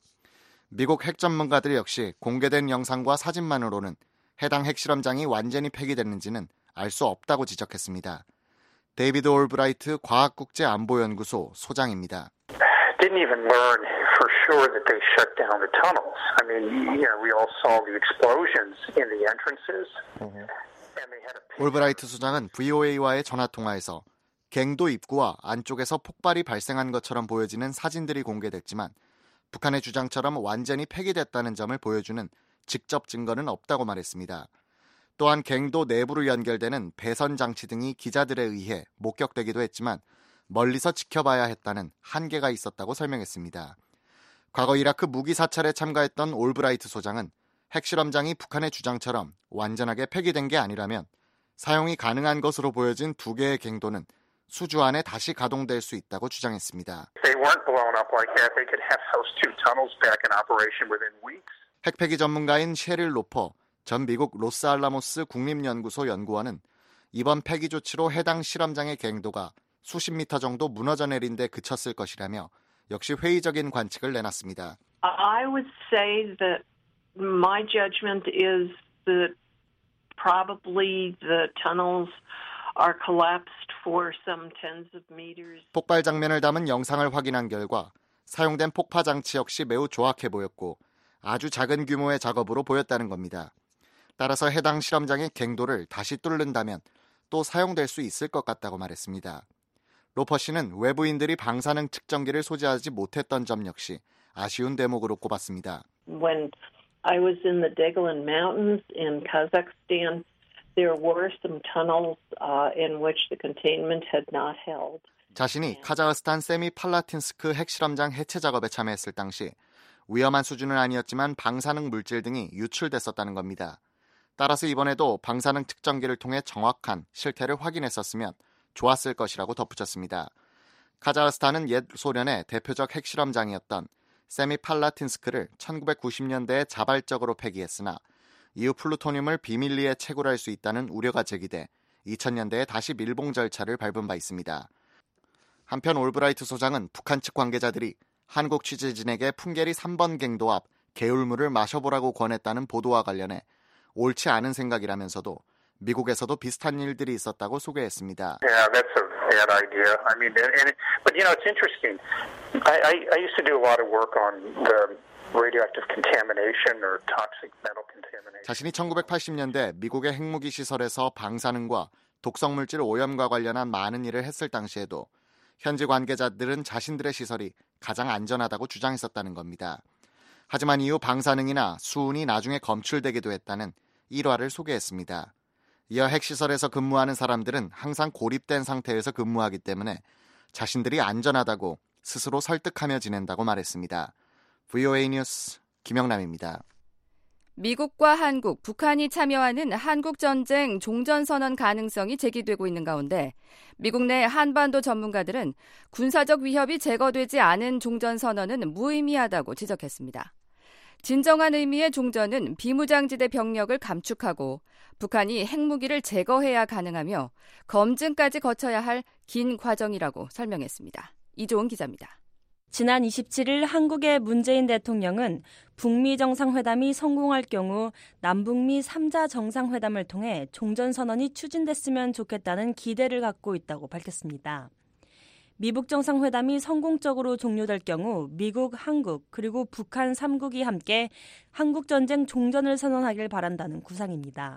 미국 핵 전문가들 역시 공개된 영상과 사진만으로는 해당 핵실험장이 완전히 폐기됐는지는 알 수 없다고 지적했습니다. 데이비드 올브라이트 과학국제안보연구소 소장입니다. Didn't even learn for sure that they shut down the tunnels. I mean, you know, we all saw the explosions in the entrances. And they had a... 올브라이트 소장은 브이오에이와의 전화통화에서 갱도 입구와 안쪽에서 폭발이 발생한 것처럼 보여지는 사진들이 공개됐지만 북한의 주장처럼 완전히 폐기됐다는 점을 보여주는 직접 증거는 없다고 말했습니다. 또한 갱도 내부로 연결되는 배선 장치 등이 기자들에 의해 목격되기도 했지만 멀리서 지켜봐야 했다는 한계가 있었다고 설명했습니다. 과거 이라크 무기 사찰에 참가했던 올브라이트 소장은 핵실험장이 북한의 주장처럼 완전하게 폐기된 게 아니라면 사용이 가능한 것으로 보여진 두 개의 갱도는 수주 안에 다시 가동될 수 있다고 주장했습니다. 핵폐기 전문가인 셰릴 로퍼 전 미국 로스알라모스 국립연구소 연구원은 이번 폐기 조치로 해당 실험장의 갱도가 수십 미터 정도 무너져 내린 데 그쳤을 것이라며 역시 회의적인 관측을 내놨습니다. I would say that my judgment is that probably the tunnels are collapsed for some tens of meters. 폭발 장면을 담은 영상을 확인한 결과 사용된 폭파 장치 역시 매우 조악해 보였고 아주 작은 규모의 작업으로 보였다는 겁니다. 따라서 해당 실험장의 갱도를 다시 뚫는다면 또 사용될 수 있을 것 같다고 말했습니다. 로퍼 씨는 외부인들이 방사능 측정기를 소지하지 못했던 점 역시 아쉬운 대목으로 꼽았습니다. When I was in the Degelan Mountains in Kazakhstan, there were some tunnels uh, in which the containment had not held. 자신이 카자흐스탄 세미팔라틴스크 핵실험장 해체 작업에 참여했을 당시 위험한 수준은 아니었지만 방사능 물질 등이 유출됐었다는 겁니다. 따라서 이번에도 방사능 측정기를 통해 정확한 실태를 확인했었으면 좋았을 것이라고 덧붙였습니다. 카자흐스탄은 옛 소련의 대표적 핵실험장이었던 세미팔라틴스크를 천구백구십 년대에 자발적으로 폐기했으나 이후 플루토늄을 비밀리에 채굴할 수 있다는 우려가 제기돼 이천 년대에 다시 밀봉 절차를 밟은 바 있습니다. 한편 올브라이트 소장은 북한 측 관계자들이 한국 취재진에게 풍계리 삼 번 갱도 앞 개울물을 마셔보라고 권했다는 보도와 관련해 옳지 않은 생각이라면서도 미국에서도 비슷한 일들이 있었다고 소개했습니다. Yeah, that's a bad idea. I mean, and it, but you know, it's interesting. I, I, I used to do a lot of work on the radioactive contamination or toxic metal contamination. 자신이 천구백팔십 년대 미국의 핵무기 시설에서 방사능과 독성물질 오염과 관련한 많은 일을 했을 당시에도 현지 관계자들은 자신들의 시설이 가장 안전하다고 주장했었다는 겁니다. 하지만 이후 방사능이나 수은이 나중에 검출되기도 했다는 일화를 소개했습니다. 이어 핵시설에서 근무하는 사람들은 항상 고립된 상태에서 근무하기 때문에 자신들이 안전하다고 스스로 설득하며 지낸다고 말했습니다. 브이오에이 뉴스 김영남입니다. 미국과 한국, 북한이 참여하는 한국전쟁 종전선언 가능성이 제기되고 있는 가운데 미국 내 한반도 전문가들은 군사적 위협이 제거되지 않은 종전선언은 무의미하다고 지적했습니다. 진정한 의미의 종전은 비무장지대 병력을 감축하고 북한이 핵무기를 제거해야 가능하며 검증까지 거쳐야 할 긴 과정이라고 설명했습니다. 이조은 기자입니다. 지난 이십칠일 한국의 문재인 대통령은 북미 정상회담이 성공할 경우 남북미 삼 자 정상회담을 통해 종전선언이 추진됐으면 좋겠다는 기대를 갖고 있다고 밝혔습니다. 미북 정상회담이 성공적으로 종료될 경우 미국, 한국, 그리고 북한 삼 국이 함께 한국전쟁 종전을 선언하길 바란다는 구상입니다.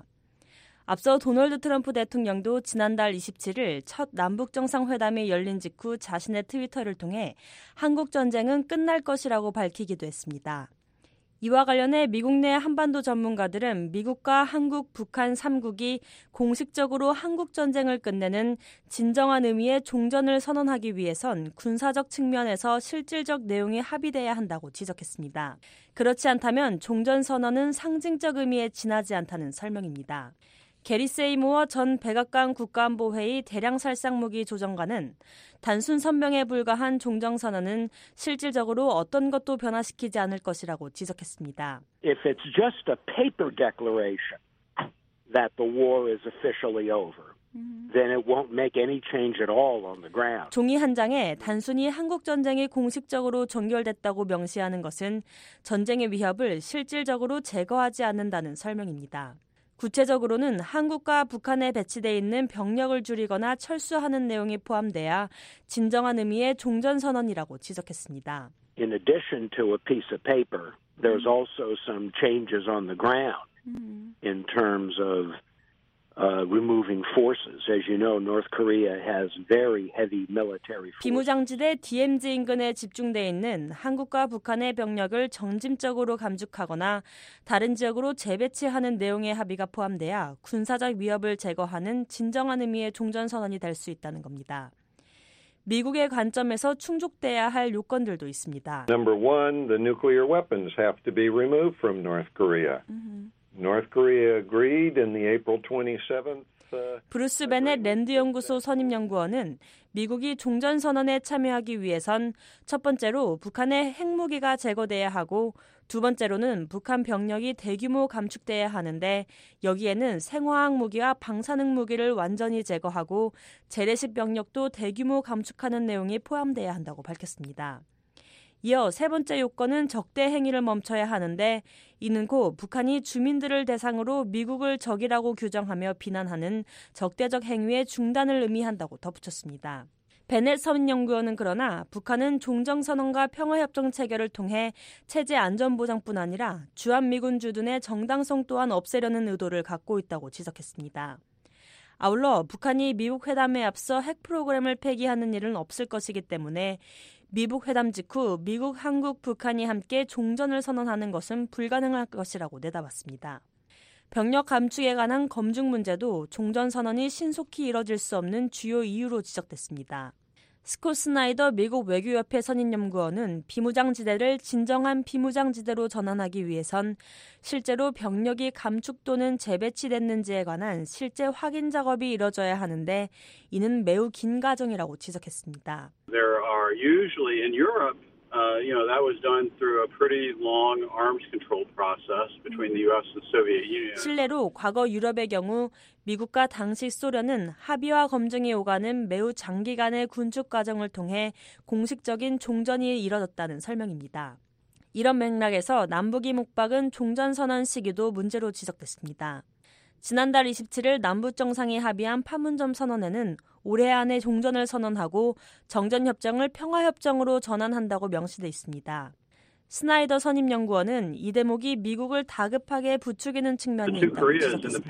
앞서 도널드 트럼프 대통령도 지난달 이십칠일 첫 남북 정상회담이 열린 직후 자신의 트위터를 통해 한국 전쟁은 끝날 것이라고 밝히기도 했습니다. 이와 관련해 미국 내 한반도 전문가들은 미국과 한국, 북한 삼 국이 공식적으로 한국 전쟁을 끝내는 진정한 의미의 종전을 선언하기 위해선 군사적 측면에서 실질적 내용이 합의돼야 한다고 지적했습니다. 그렇지 않다면 종전 선언은 상징적 의미에 지나지 않다는 설명입니다. 게리 세이모어 전 백악관 국가안보회의 대량살상무기 조정관은 단순 선명에 불과한 종전선언은 실질적으로 어떤 것도 변화시키지 않을 것이라고 지적했습니다. If it's just a paper declaration that the war is officially over, then it won't make any change at all on the ground. 종이 한 장에 단순히 한국 전쟁이 공식적으로 종결됐다고 명시하는 것은 전쟁의 위협을 실질적으로 제거하지 않는다는 설명입니다. 구체적으로는 한국과 북한에 배치돼 있는 병력을 줄이거나 철수하는 내용이 포함돼야 진정한 의미의 종전선언이라고 지적했습니다. In addition to a piece of paper, there's also some changes on the ground in terms of Uh, removing forces. As you know, North Korea has very heavy military forces. 비무장지대 디엠지 인근에 집중돼 있는 한국과 북한의 병력을 점진적으로 감축하거나 다른 지역으로 재배치하는 내용의 합의가 포함돼야 군사적 위협을 제거하는 진정한 의미의 종전선언이 될 수 있다는 겁니다. 미국의 관점에서 충족돼야 할 요건들도 있습니다. Number one, the nuclear weapons have to be removed from North Korea. Mm-hmm. North Korea agreed in the April twenty-seventh. Uh, 브루스 베넷 랜드 연구소 선임 연구원은 미국이 종전 선언에 참여하기 위해선 첫 번째로 북한의 핵무기가 제거돼야 하고 두 번째로는 북한 병력이 대규모 감축돼야 하는데 여기에는 생화학 무기와 방사능 무기를 완전히 제거하고 재래식 병력도 대규모 감축하는 내용이 포함돼야 한다고 밝혔습니다. 이어 세 번째 요건은 적대 행위를 멈춰야 하는데 이는 곧 북한이 주민들을 대상으로 미국을 적이라고 규정하며 비난하는 적대적 행위의 중단을 의미한다고 덧붙였습니다. 베넷 선임연구원은 그러나 북한은 종전선언과 평화협정 체결을 통해 체제 안전보장뿐 아니라 주한미군 주둔의 정당성 또한 없애려는 의도를 갖고 있다고 지적했습니다. 아울러 북한이 미국 회담에 앞서 핵 프로그램을 폐기하는 일은 없을 것이기 때문에 미북 회담 직후 미국, 한국, 북한이 함께 종전을 선언하는 것은 불가능할 것이라고 내다봤습니다. 병력 감축에 관한 검증 문제도 종전 선언이 신속히 이뤄질 수 없는 주요 이유로 지적됐습니다. 스콧 스나이더 미국 외교협회 선임연구원은 비무장지대를 진정한 비무장지대로 전환하기 위해선 실제로 병력이 감축 또는 재배치됐는지에 관한 실제 확인 작업이 이뤄져야 하는데 이는 매우 긴 과정이라고 지적했습니다. There are usually in Europe, uh, you know, that was done through a pretty long arms control process between the U S and the Soviet Union. 실례로 과거 유럽의 경우 미국과 당시 소련은 합의와 검증이 오가는 매우 장기간의 군축 과정을 통해 공식적인 종전이 이뤄졌다는 설명입니다. 이런 맥락에서 남북이 묵박은 종전선언 시기도 문제로 지적됐습니다. 지난달 이십칠일 남북정상이 합의한 판문점 선언에는 올해 안에 종전을 선언하고 정전협정을 평화협정으로 전환한다고 명시돼 있습니다. 스나이더 선임연구원은 이 대목이 미국을 다급하게 부추기는 측면이 있다고 지적했습니다.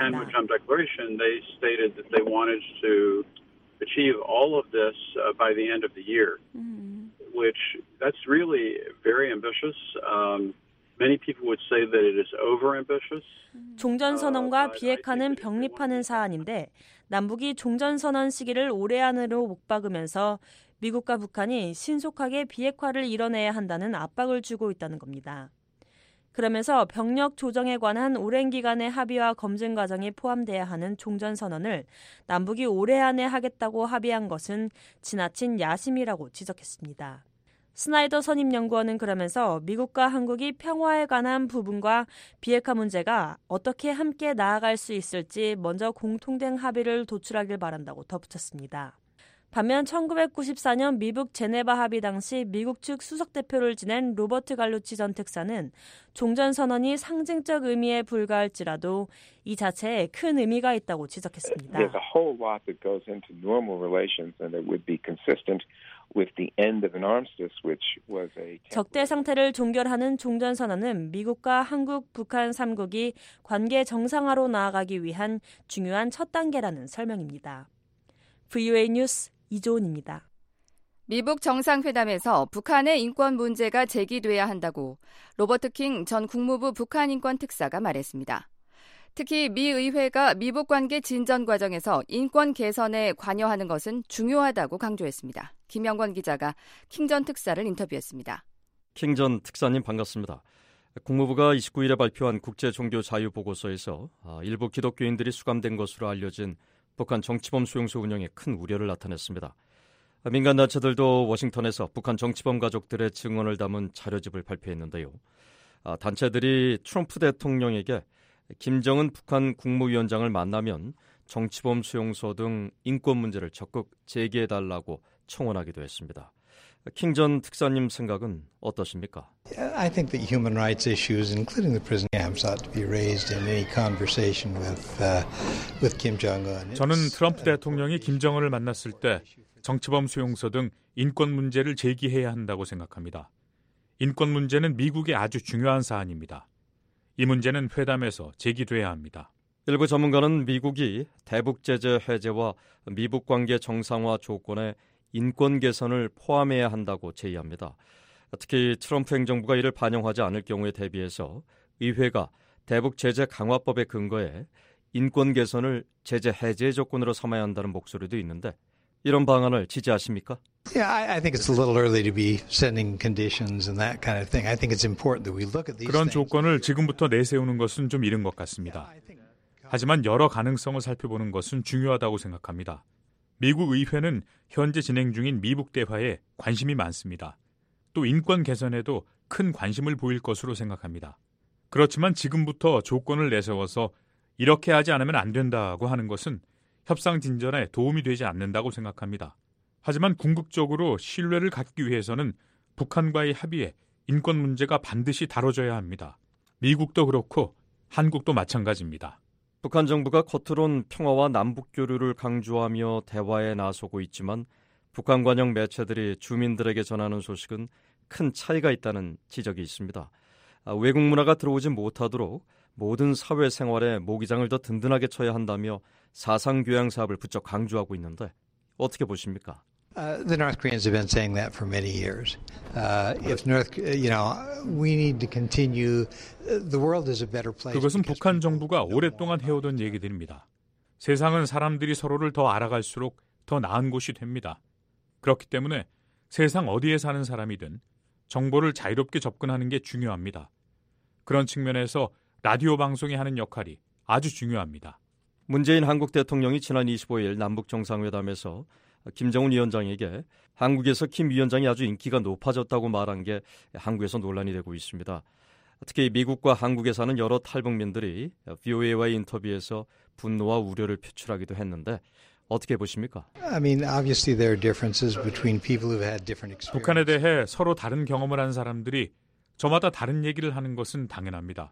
achieve all of this uh, by the end of the year, mm. which that's really very ambitious. Um, many people would say that it is over-ambitious. 종전선언과 비핵화는 병립하는 사안인데 남북이 종전선언 시기를 올해 안으로 못 박으면서 미국과 북한이 신속하게 비핵화를 이뤄내야 한다는 압박을 주고 있다는 겁니다. 그러면서 병력 조정에 관한 오랜 기간의 합의와 검증 과정이 포함돼야 하는 종전선언을 남북이 올해 안에 하겠다고 합의한 것은 지나친 야심이라고 지적했습니다. 스나이더 선임연구원은 그러면서 미국과 한국이 평화에 관한 부분과 비핵화 문제가 어떻게 함께 나아갈 수 있을지 먼저 공통된 합의를 도출하길 바란다고 덧붙였습니다. 반면 천구백구십사 년 미북 제네바 합의 당시 미국 측 수석대표를 지낸 로버트 갈루치 전 특사는 종전선언이 상징적 의미에 불과할지라도 이 자체에 큰 의미가 있다고 지적했습니다. There's a whole lot that goes into normal relations and it would be consistent with the end of an armistice, which was a 적대 상태를 종결하는 종전선언은 미국과 한국, 북한 삼 국이 관계 정상화로 나아가기 위한 중요한 첫 단계라는 설명입니다. 브이오에이 뉴스 이조은입니다. 미북 정상회담에서 북한의 인권 문제가 제기돼야 한다고 로버트 킹 전 국무부 북한 인권 특사가 말했습니다. 특히 미 의회가 미북 관계 진전 과정에서 인권 개선에 관여하는 것은 중요하다고 강조했습니다. 김영권 기자가 킹 전 특사를 인터뷰했습니다. 킹 전 특사님 반갑습니다. 국무부가 이십구 일에 발표한 국제종교자유보고서에서 일부 기독교인들이 수감된 것으로 알려진 북한 정치범 수용소 운영에 큰 우려를 나타냈습니다. 민간단체들도 워싱턴에서 북한 정치범 가족들의 증언을 담은 자료집을 발표했는데요. 단체들이 트럼프 대통령에게 김정은 북한 국무위원장을 만나면 정치범 수용소 등 인권 문제를 적극 제기해달라고 청원하기도 했습니다. 킹 전 특사님 생각은 어떠십니까? I think that human rights issues, including the prison camps, ought to be raised in any conversation with uh, with Kim Jong-un. 저는 트럼프 대통령이 김정은을 만났을 때 정치범 수용소 등 인권 문제를 제기해야 한다고 생각합니다. 인권 문제는 미국의 아주 중요한 사안입니다. 이 문제는 회담에서 제기돼야 합니다. 일부 전문가는 미국이 대북 제재 해제와 미북 관계 정상화 조건에 인권 개선을 포함해야 한다고 제의합니다. 특히 트럼프 행정부가 이를 반영하지 않을 경우에 대비해서 의회가 대북 제재 강화법의 근거에 인권 개선을 제재 해제 조건으로 삼아야 한다는 목소리도 있는데 이런 방안을 지지하십니까? Yeah, I, I think it's a little early to be setting conditions and that kind of thing. I think it's important that we look at these 그런 things. 조건을 지금부터 내세우는 것은 좀 이른 것 같습니다. 하지만 여러 가능성을 살펴보는 것은 중요하다고 생각합니다. 미국 의회는 현재 진행 중인 미북 대화에 관심이 많습니다. 또 인권 개선에도 큰 관심을 보일 것으로 생각합니다. 그렇지만 지금부터 조건을 내세워서 이렇게 하지 않으면 안 된다고 하는 것은 협상 진전에 도움이 되지 않는다고 생각합니다. 하지만 궁극적으로 신뢰를 갖기 위해서는 북한과의 합의에 인권 문제가 반드시 다뤄져야 합니다. 미국도 그렇고 한국도 마찬가지입니다. 북한 정부가 겉으론 평화와 남북 교류를 강조하며 대화에 나서고 있지만 북한 관영 매체들이 주민들에게 전하는 소식은 큰 차이가 있다는 지적이 있습니다. 외국 문화가 들어오지 못하도록 모든 사회생활에 모기장을 더 든든하게 쳐야 한다며 사상교양 사업을 부쩍 강조하고 있는데 어떻게 보십니까? Uh, the North Koreans have been saying that for many years. Uh, if North, you know, we need to continue. The world is a better place. 그것은 북한 정부가 오랫동안 해오던 얘기들입니다. 세상은 사람들이 서로를 더 알아갈수록 더 나은 곳이 됩니다. 그렇기 때문에 세상 어디에 사는 사람이든 정보를 자유롭게 접근하는 게 중요합니다. 그런 측면에서 라디오 방송이 하는 역할이 아주 중요합니다. 문재인 한국 대통령이 지난 이십오 일 남북 정상회담에서 김정은 위원장에게 한국에서 김 위원장이 아주 인기가 높아졌다고 말한 게 한국에서 논란이 되고 있습니다. 특히 미국과 한국에 사는 여러 탈북민들이 브이오에이와의 인터뷰에서 분노와 우려를 표출하기도 했는데 어떻게 보십니까? I mean, obviously there are differences between people who've had different experiences. 북한에 대해 서로 다른 경험을 한 사람들이 저마다 다른 얘기를 하는 것은 당연합니다.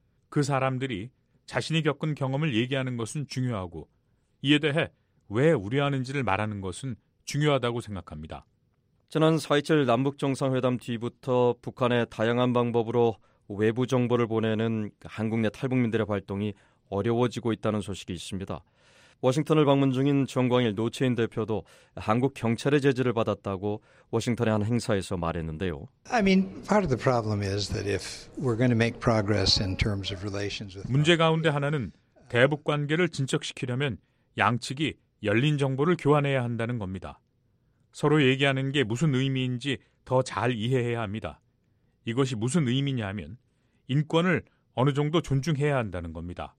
그 사람들이 자신이 겪은 경험을 얘기하는 것은 중요하고 이에 대해 왜 우려하는지를 말하는 것은 중요하다고 생각합니다. 지난 사 이칠 남북정상회담 뒤부터 북한의 다양한 방법으로 외부 정보를 보내는 한국 내 탈북민들의 활동이 어려워지고 있다는 소식이 있습니다. 워싱턴을 방문 중인 정광일 노채인 대표도 한국 경찰의 제지를 받았다고 워싱턴의 한 행사에서 말했는데요. I mean, part of the problem is that if we're going to make progress in terms of relations with 문제 가운데 하나는 대북 관계를 진척시키려면 양측이 열린 정보를 교환해야 한다는 겁니다. 서로 얘기하는 게 무슨 의미인지 더 잘 이해해야 합니다. 이것이 무슨 의미냐면 인권을 어느 정도 존중해야 한다는 겁니다.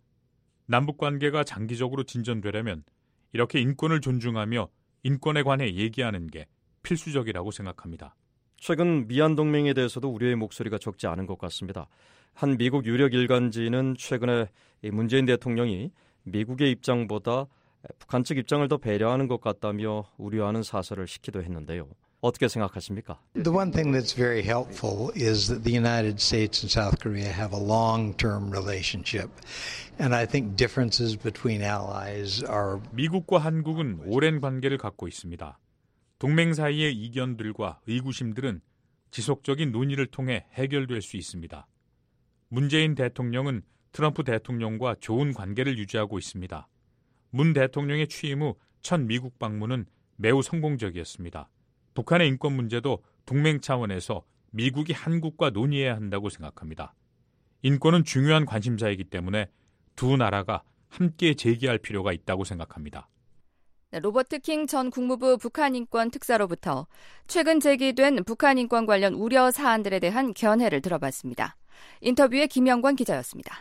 남북관계가 장기적으로 진전되려면 이렇게 인권을 존중하며 인권에 관해 얘기하는 게 필수적이라고 생각합니다. 최근 미한 동맹에 대해서도 우려의 목소리가 적지 않은 것 같습니다. 한 미국 유력 일간지는 최근에 문재인 대통령이 미국의 입장보다 북한 측 입장을 더 배려하는 것 같다며 우려하는 사설을 시키도 했는데요. 어떻게 생각하십니까? The one thing that's very helpful is that the United States and South Korea have a long-term relationship. And I think differences between allies are... 미국과 한국은 오랜 관계를 갖고 있습니다. 동맹 사이의 이견들과 의구심들은 지속적인 논의를 통해 해결될 수 있습니다. 문재인 대통령은 트럼프 대통령과 좋은 관계를 유지하고 있습니다. 문 대통령의 취임 후 첫 미국 방문은 매우 성공적이었습니다. 북한의 인권 문제도 동맹 차원에서 미국이 한국과 논의해야 한다고 생각합니다. 인권은 중요한 관심사이기 때문에 두 나라가 함께 제기할 필요가 있다고 생각합니다. 로버트 킹 전 국무부 북한인권 특사로부터 최근 제기된 북한 인권 관련 우려 사안들에 대한 견해를 들어봤습니다. 인터뷰에 김영관 기자였습니다.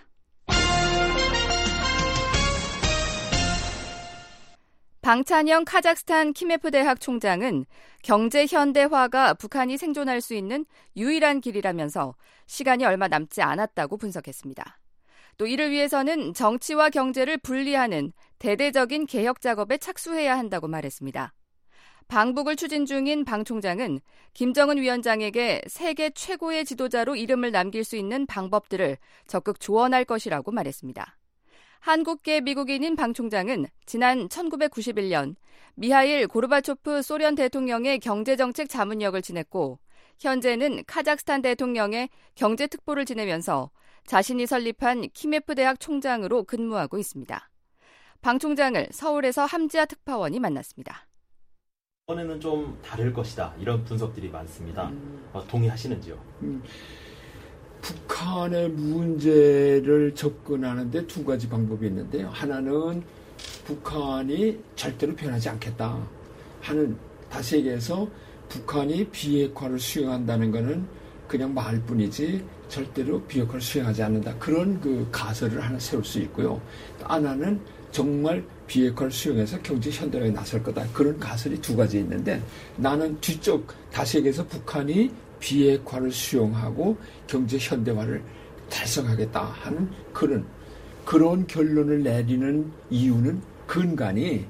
방찬영 카자흐스탄 키메프 대학 총장은 경제 현대화가 북한이 생존할 수 있는 유일한 길이라면서 시간이 얼마 남지 않았다고 분석했습니다. 또 이를 위해서는 정치와 경제를 분리하는 대대적인 개혁 작업에 착수해야 한다고 말했습니다. 방북을 추진 중인 방 총장은 김정은 위원장에게 세계 최고의 지도자로 이름을 남길 수 있는 방법들을 적극 조언할 것이라고 말했습니다. 한국계 미국인인 방 총장은 지난 천구백구십일 년 미하일 고르바초프 소련 대통령의 경제정책 자문역을 지냈고 현재는 카자흐스탄 대통령의 경제특보를 지내면서 자신이 설립한 키메프 대학 총장으로 근무하고 있습니다. 방 총장을 서울에서 함지아 특파원이 만났습니다. 이번에는 좀 다를 것이다. 이런 분석들이 많습니다. 음. 어, 동의하시는지요? 음. 북한의 문제를 접근하는데 두 가지 방법이 있는데요. 하나는 북한이 절대로 변하지 않겠다 하는, 다시 얘기해서 북한이 비핵화를 수용한다는 것은 그냥 말뿐이지 절대로 비핵화를 수용하지 않는다. 그런 그 가설을 하나 세울 수 있고요. 하나는 정말 비핵화를 수용해서 경제 현대화에 나설 거다. 그런 가설이 두 가지 있는데 나는 뒤쪽, 다시 얘기해서 북한이 비핵화를 수용하고 경제 현대화를 달성하겠다 하는 그런 그런 결론을 내리는 이유는 근간이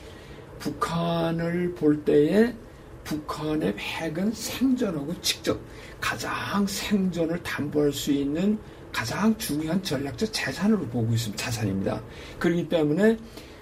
북한을 볼 때에 북한의 핵은 생존하고 직접 가장 생존을 담보할 수 있는 가장 중요한 전략적 자산으로 보고 있습니다. 자산입니다. 그렇기 때문에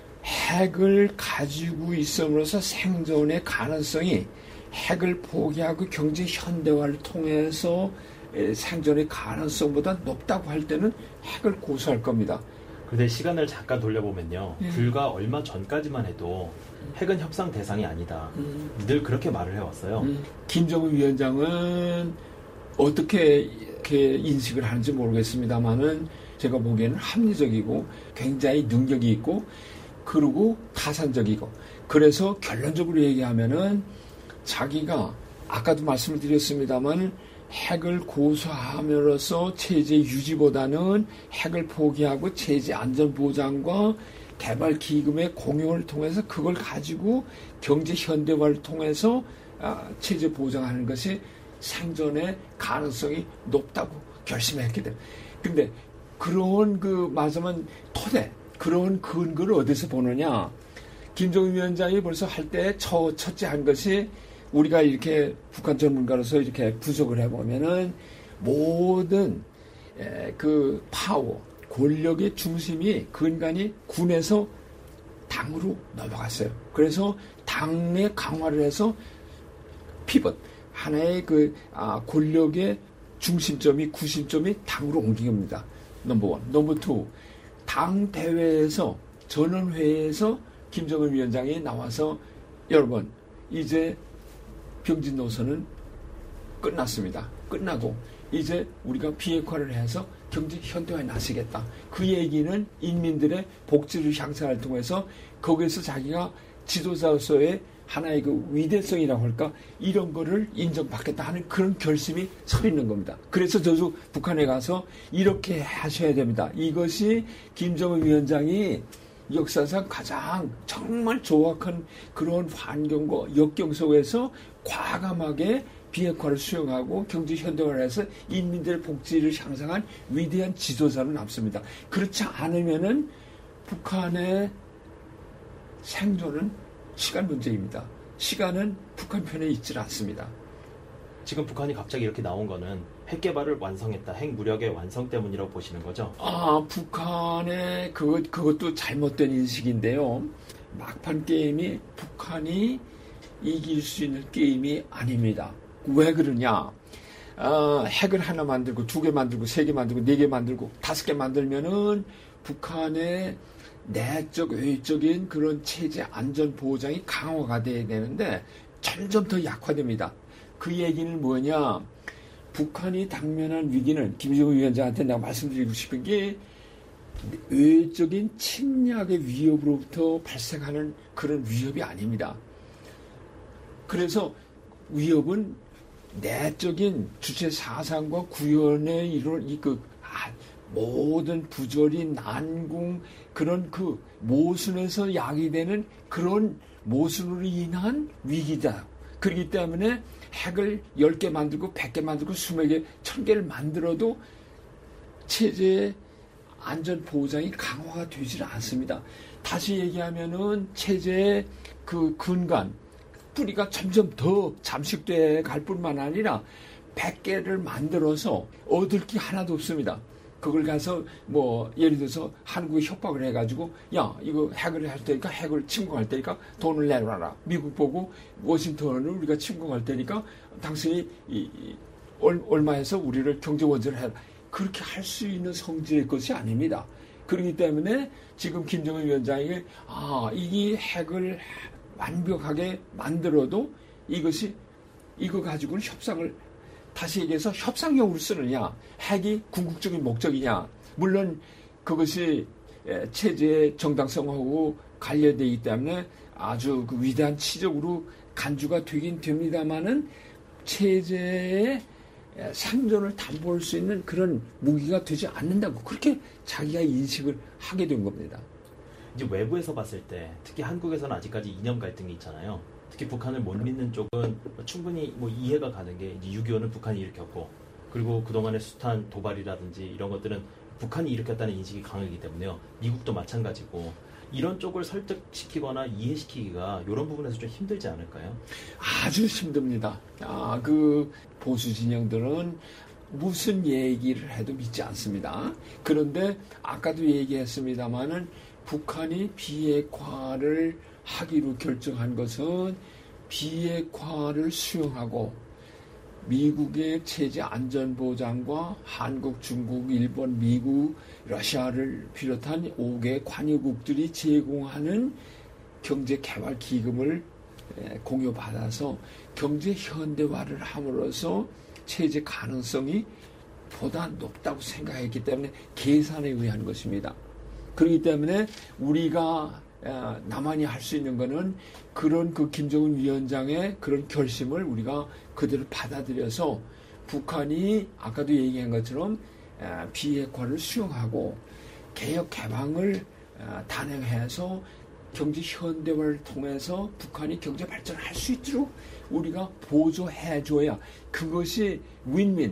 핵을 가지고 있음으로써 생존의 가능성이 핵을 포기하고 경제 현대화를 통해서 생존의 가능성보다 높다고 할 때는 핵을 고수할 겁니다. 그런데 시간을 잠깐 돌려보면요. 음. 불과 얼마 전까지만 해도 핵은 협상 대상이 아니다. 음. 늘 그렇게 말을 해왔어요. 음. 김정은 위원장은 어떻게 이렇게 인식을 하는지 모르겠습니다만은 제가 보기에는 합리적이고 굉장히 능력이 있고 그리고 타산적이고 그래서 결론적으로 얘기하면은 자기가 아까도 말씀을 드렸습니다만 핵을 고수함으로써 체제 유지보다는 핵을 포기하고 체제 안전보장과 개발 기금의 공용을 통해서 그걸 가지고 경제 현대화를 통해서 체제 보장하는 것이 생존의 가능성이 높다고 결심했기 때문에. 근데 그런 그 말하자면 토대, 그런 근거를 어디서 보느냐. 김정은 위원장이 벌써 할 때 첫째 한 것이 우리가 이렇게 북한 전문가로서 이렇게 분석을 해보면은 모든 그 파워, 권력의 중심이 근간이 군에서 당으로 넘어갔어요. 그래서 당의 강화를 해서 피벗, 하나의 그 아, 권력의 중심점이, 구심점이 당으로 옮긴 겁니다. 넘버 원. 넘버 투, 당 대회에서, 전원회의에서 김정은 위원장이 나와서 여러분, 이제 병진 노선은 끝났습니다. 끝나고 이제 우리가 비핵화를 해서 경제 현대화에 나서겠다. 그 얘기는 인민들의 복지를 향상을 통해서 거기에서 자기가 지도자로서의 하나의 그 위대성이라고 할까 이런 거를 인정받겠다 하는 그런 결심이 서 있는 겁니다. 그래서 저도 북한에 가서 이렇게 하셔야 됩니다. 이것이 김정은 위원장이 역사상 가장 정말 조악한 그런 환경과 역경 속에서 과감하게 비핵화를 수용하고 경제 현대화를 해서 인민들의 복지를 향상한 위대한 지도자로 남습니다. 그렇지 않으면은 북한의 생존은 시간 문제입니다. 시간은 북한 편에 있질 않습니다. 지금 북한이 갑자기 이렇게 나온 거는 핵 개발을 완성했다, 핵 무력의 완성 때문이라고 보시는 거죠? 아, 북한의 그것, 그것도 잘못된 인식인데요. 막판 게임이 북한이 이길 수 있는 게임이 아닙니다. 왜 그러냐? 어, 핵을 하나 만들고 두 개 만들고 세 개 만들고 네 개 만들고 다섯 개 만들면은 북한의 내적 외적인 그런 체제 안전 보장이 강화가 돼야 되는데 점점 더 약화됩니다. 그 얘기는 뭐냐? 북한이 당면한 위기는 김정은 위원장한테 내가 말씀드리고 싶은 게 외적인 침략의 위협으로부터 발생하는 그런 위협이 아닙니다. 그래서 위협은 내적인 주체 사상과 구현의 이런 이 그 아, 모든 부조리, 난궁 그런 그 모순에서 야기되는 그런 모순으로 인한 위기다. 그렇기 때문에 핵을 열 개 만들고 백 개 만들고 이십 개, 천 개를 만들어도 체제의 안전 보장이 강화가 되질 않습니다. 다시 얘기하면은 체제의 그 근간, 뿌리가 점점 더 잠식돼 갈 뿐만 아니라 백 개를 만들어서 얻을 게 하나도 없습니다. 그걸 가서 뭐 예를 들어서 한국에 협박을 해가지고 야 이거 핵을 할 테니까 핵을 침공할 테니까 돈을 내놔라. 미국 보고 워싱턴을 우리가 침공할 테니까 당신이 이, 이, 얼, 얼마에서 우리를 경제 원전을 해라. 그렇게 할 수 있는 성질의 것이 아닙니다. 그렇기 때문에 지금 김정은 위원장이 아 이게 핵을 완벽하게 만들어도 이것이 이거 가지고는 협상을 다시 얘기해서 협상용으로 쓰느냐, 핵이 궁극적인 목적이냐. 물론 그것이 체제의 정당성하고 관련되기 때문에 아주 그 위대한 치적으로 간주가 되긴 됩니다만은 체제의 생존을 담보할 수 있는 그런 무기가 되지 않는다고 그렇게 자기가 인식을 하게 된 겁니다. 이제 외부에서 봤을 때 특히 한국에서는 아직까지 이념 갈등이 있잖아요. 특히 북한을 못 믿는 쪽은 충분히 뭐 이해가 가는 게 이제 육이오는 북한이 일으켰고 그리고 그동안의 숱한 도발이라든지 이런 것들은 북한이 일으켰다는 인식이 강하기 때문에요. 미국도 마찬가지고 이런 쪽을 설득시키거나 이해시키기가 이런 부분에서 좀 힘들지 않을까요? 아주 힘듭니다. 아, 그 보수 진영들은 무슨 얘기를 해도 믿지 않습니다. 그런데 아까도 얘기했습니다마는 북한이 비핵화를 하기로 결정한 것은 비핵화를 수용하고 미국의 체제 안전보장과 한국, 중국, 일본, 미국, 러시아를 비롯한 오 개 관여국들이 제공하는 경제개발기금을 공유받아서 경제 현대화를 함으로써 체제 가능성이 보다 높다고 생각했기 때문에 계산에 의한 것입니다. 그렇기 때문에 우리가 나만이 할 수 있는 거는 그런 그 김정은 위원장의 그런 결심을 우리가 그대로 받아들여서 북한이 아까도 얘기한 것처럼 비핵화를 수용하고 개혁 개방을 단행해서 경제 현대화를 통해서 북한이 경제 발전을 할 수 있도록 우리가 보조해줘야 그것이 윈윈.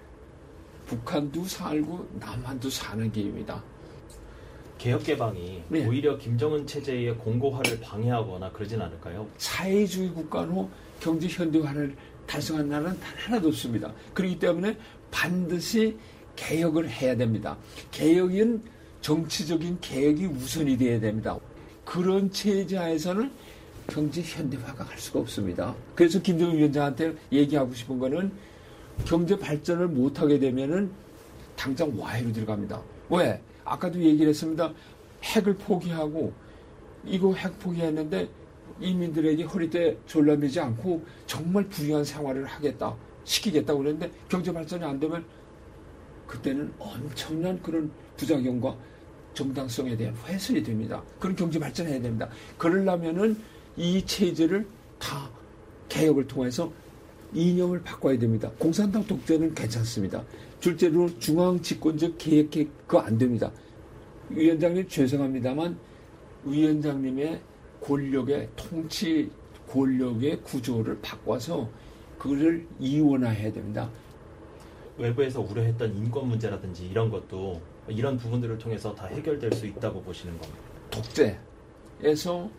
북한도 살고 남한도 사는 길입니다. 개혁 개방이 네. 오히려 김정은 체제의 공고화를 방해하거나 그러진 않을까요? 사회주의 국가로 경제 현대화를 달성한 나라는 단 하나도 없습니다. 그렇기 때문에 반드시 개혁을 해야 됩니다. 개혁은 정치적인 개혁이 우선이 돼야 됩니다. 그런 체제하에서는 경제 현대화가 갈 수가 없습니다. 그래서 김정은 위원장한테 얘기하고 싶은 거는 경제 발전을 못하게 되면은 당장 와해로 들어갑니다. 왜? 아까도 얘기를 했습니다. 핵을 포기하고 이거 핵 포기했는데 인민들에게 허리띠에 졸라매지 않고 정말 부유한 생활을 하겠다, 시키겠다고 그랬는데 경제 발전이 안 되면 그때는 엄청난 그런 부작용과 정당성에 대한 훼손이 됩니다. 그런 경제 발전해야 됩니다. 그러려면은 이 체제를 다 개혁을 통해서 이념을 바꿔야 됩니다. 공산당 독재는 괜찮습니다. 둘째로 중앙 집권적 개혁 그거 안 됩니다. 위원장님 죄송합니다만 위원장님의 권력의 통치 권력의 구조를 바꿔서 그걸 이원화해야 됩니다. 외부에서 우려했던 인권 문제라든지 이런 것도 이런 부분들을 통해서 다 해결될 수 있다고 보시는 겁니다. 독재에서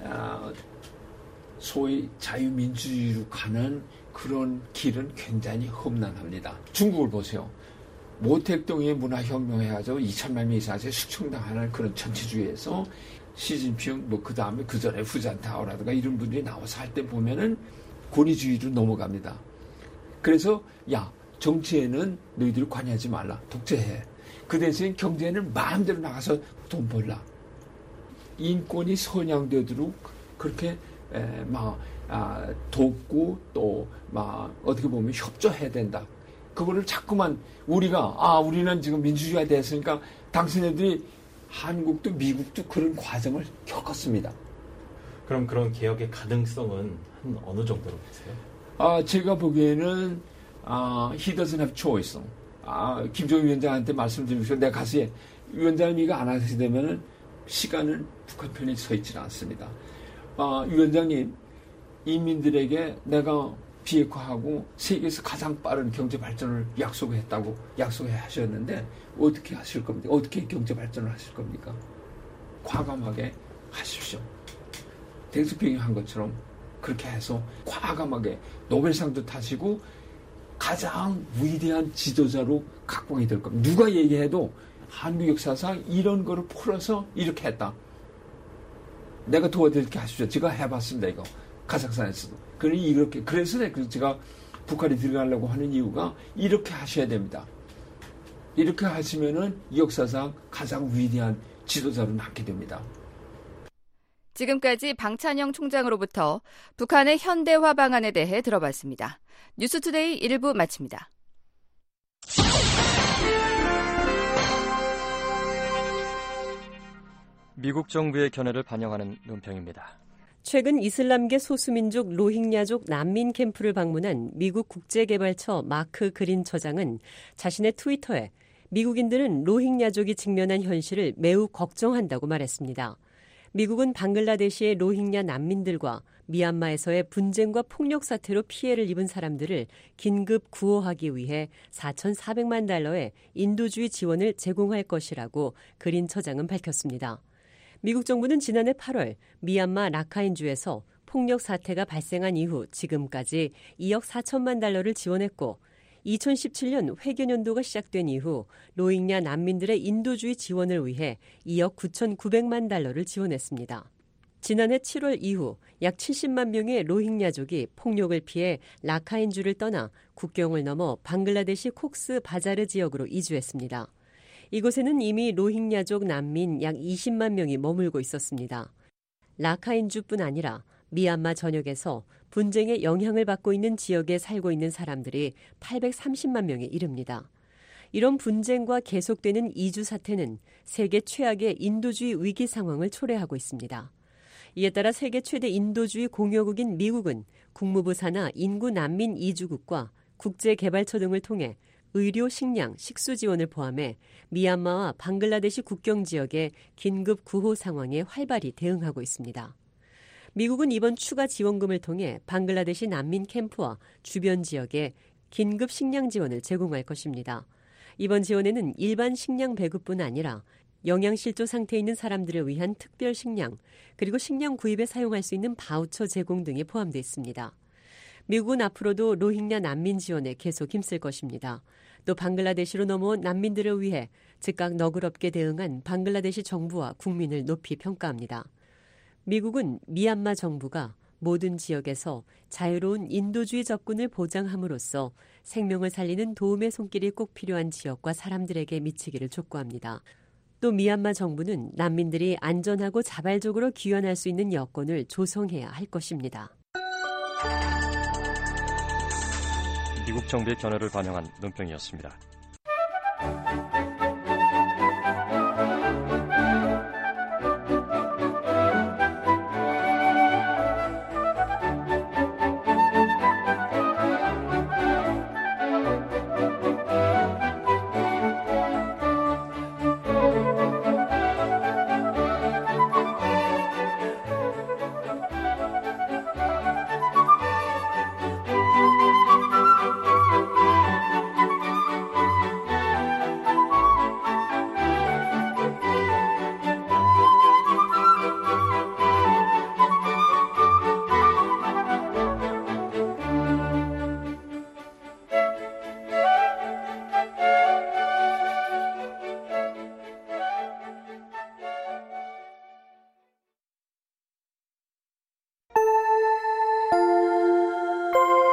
소위 자유민주주의로 가는 그런 길은 굉장히 험난합니다. 중국을 보세요. 모택동의 문화혁명 해가지고 이천만 명 이상의 숙청당하는 그런 전체주의에서 시진핑, 뭐, 그 다음에 그 전에 후잔타오라든가 이런 분들이 나와서 할 때 보면은 권위주의로 넘어갑니다. 그래서, 야, 정치에는 너희들이 관여하지 말라. 독재해. 그 대신 경제는 마음대로 나가서 돈 벌라. 인권이 선양되도록 그렇게, 에, 막, 아, 돕고 또, 막, 어떻게 보면 협조해야 된다. 그거를 자꾸만 우리가, 아, 우리는 지금 민주주의가 됐으니까 당신네들이 한국도 미국도 그런 과정을 겪었습니다. 그럼 그런 개혁의 가능성은 한 어느 정도로 보세요? 아, 제가 보기에는 아, he doesn't have choice. 아, 김정일 위원장한테 말씀드리면서 내가 가서 위원장님 이거 안 하게 되면은 시간은 북한 편에 서 있지는 않습니다. 아, 위원장님, 인민들에게 내가 비핵화하고 세계에서 가장 빠른 경제 발전을 약속했다고 약속해 하셨는데 어떻게 하실 겁니까? 어떻게 경제 발전을 하실 겁니까? 과감하게 하십시오. 댕스핑이 한 것처럼 그렇게 해서 과감하게 노벨상도 타시고 가장 위대한 지도자로 각광이 될 겁니다. 누가 얘기해도 한국 역사상 이런 거를 풀어서 이렇게 했다. 내가 도와드릴게 하십시오. 제가 해봤습니다. 이거 카자흐스탄에서도. 그러니 이렇게 그래서 제가 북한에 들어가려고 하는 이유가 이렇게 하셔야 됩니다. 이렇게 하시면은 역사상 가장 위대한 지도자로 남게 됩니다. 지금까지 방찬영 총장으로부터 북한의 현대화 방안에 대해 들어봤습니다. 뉴스투데이 일 부 마칩니다. 미국 정부의 견해를 반영하는 논평입니다. 최근 이슬람계 소수민족 로힝야족 난민 캠프를 방문한 미국 국제개발처 마크 그린 처장은 자신의 트위터에 미국인들은 로힝야족이 직면한 현실을 매우 걱정한다고 말했습니다. 미국은 방글라데시의 로힝야 난민들과 미얀마에서의 분쟁과 폭력 사태로 피해를 입은 사람들을 긴급 구호하기 위해 사천사백만 달러의 인도주의 지원을 제공할 것이라고 그린 처장은 밝혔습니다. 미국 정부는 지난해 팔월 미얀마 라카인주에서 폭력 사태가 발생한 이후 지금까지 이억 사천만 달러를 지원했고 이천십칠 년 회계연도가 시작된 이후 로힝야 난민들의 인도주의 지원을 위해 이억 구천구백만 달러를 지원했습니다. 지난해 칠월 이후 약 칠십만 명의 로힝야족이 폭력을 피해 라카인주를 떠나 국경을 넘어 방글라데시 콕스 바자르 지역으로 이주했습니다. 이곳에는 이미 로힝야족 난민 약 이십만 명이 머물고 있었습니다. 라카인주뿐 아니라 미얀마 전역에서 분쟁의 영향을 받고 있는 지역에 살고 있는 사람들이 팔백삼십만 명에 이릅니다. 이런 분쟁과 계속되는 이주 사태는 세계 최악의 인도주의 위기 상황을 초래하고 있습니다. 이에 따라 세계 최대 인도주의 공여국인 미국은 국무부 산하 인구 난민 이주국과 국제개발처 등을 통해 의료, 식량, 식수 지원을 포함해 미얀마와 방글라데시 국경 지역의 긴급 구호 상황에 활발히 대응하고 있습니다. 미국은 이번 추가 지원금을 통해 방글라데시 난민 캠프와 주변 지역에 긴급 식량 지원을 제공할 것입니다. 이번 지원에는 일반 식량 배급뿐 아니라 영양실조 상태에 있는 사람들을 위한 특별 식량, 그리고 식량 구입에 사용할 수 있는 바우처 제공 등이 포함되어 있습니다. 미국은 앞으로도 로힝야 난민 지원에 계속 힘쓸 것입니다. 또 방글라데시로 넘어온 난민들을 위해 즉각 너그럽게 대응한 방글라데시 정부와 국민을 높이 평가합니다. 미국은 미얀마 정부가 모든 지역에서 자유로운 인도주의 접근을 보장함으로써 생명을 살리는 도움의 손길이 꼭 필요한 지역과 사람들에게 미치기를 촉구합니다. 또 미얀마 정부는 난민들이 안전하고 자발적으로 귀환할 수 있는 여건을 조성해야 할 것입니다. 미국 정부의 견해를 반영한 논평이었습니다.